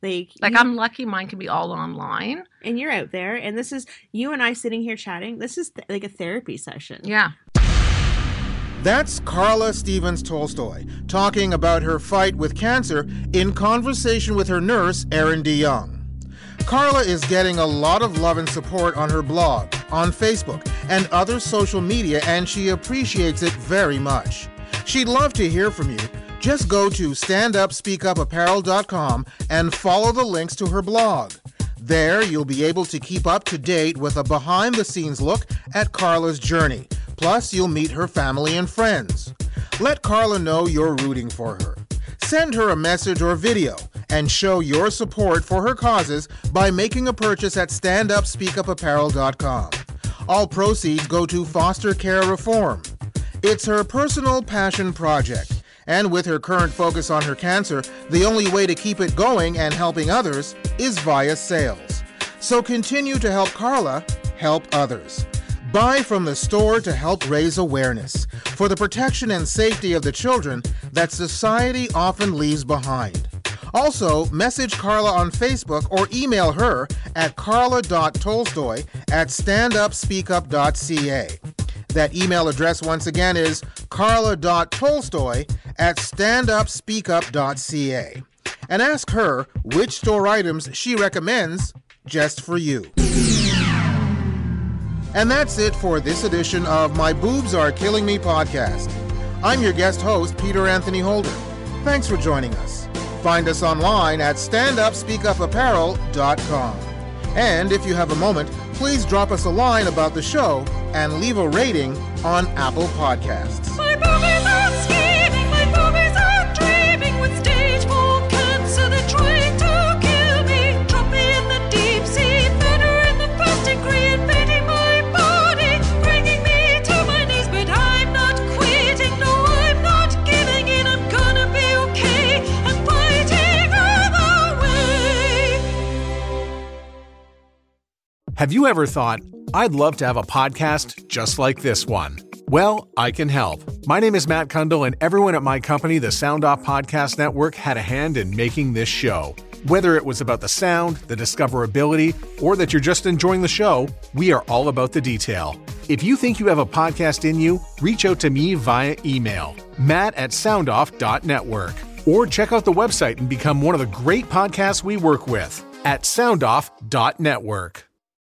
Like, Like you, I'm lucky mine can be all online. and you're out there, and this is you and I sitting here chatting. This is th- like a therapy session. Yeah. That's Carla Stevens Tolstoy talking about her fight with cancer in conversation with her nurse, Erin DeYoung. Carla is getting a lot of love and support on her blog, on Facebook, and other social media, and she appreciates it very much. She'd love to hear from you. Just go to stand up speak up apparel dot com and follow the links to her blog. There, you'll be able to keep up to date with a behind-the-scenes look at Carla's journey. Plus, you'll meet her family and friends. Let Carla know you're rooting for her. Send her a message or video and show your support for her causes by making a purchase at stand up speak up apparel dot com. All proceeds go to foster care reform. It's her personal passion project, and with her current focus on her cancer, the only way to keep it going and helping others is via sales. So continue to help Carla help others. Buy from the store to help raise awareness for the protection and safety of the children that society often leaves behind. Also, message Carla on Facebook or email her at carla dot tolstoy at stand up speak up dot c a. That email address once again is carla dot tolstoy at stand up speak up dot c a. And ask her which store items she recommends just for you. And that's it for this edition of My Boobs Are Killing Me podcast. I'm your guest host, Peter Anthony Holder. Thanks for joining us. Find us online at stand up speak up apparel dot com. And if you have a moment, please drop us a line about the show and leave a rating on Apple Podcasts. My boobies are scheming, my boobies are dreaming with stage four cancer. They're trying to kill me. Drop me in the deep sea, murder in the first degree, invading my body, bringing me to my knees. But I'm not quitting, no, I'm not giving in. I'm gonna be okay and fighting all the way. Have you ever thought, I'd love to have a podcast just like this one? Well, I can help. My name is Matt Kundle, and everyone at my company, the Sound Off Podcast Network, had a hand in making this show. Whether it was about the sound, the discoverability, or that you're just enjoying the show, we are all about the detail. If you think you have a podcast in you, reach out to me via email, matt at soundoff dot network, or check out the website and become one of the great podcasts we work with at soundoff dot network.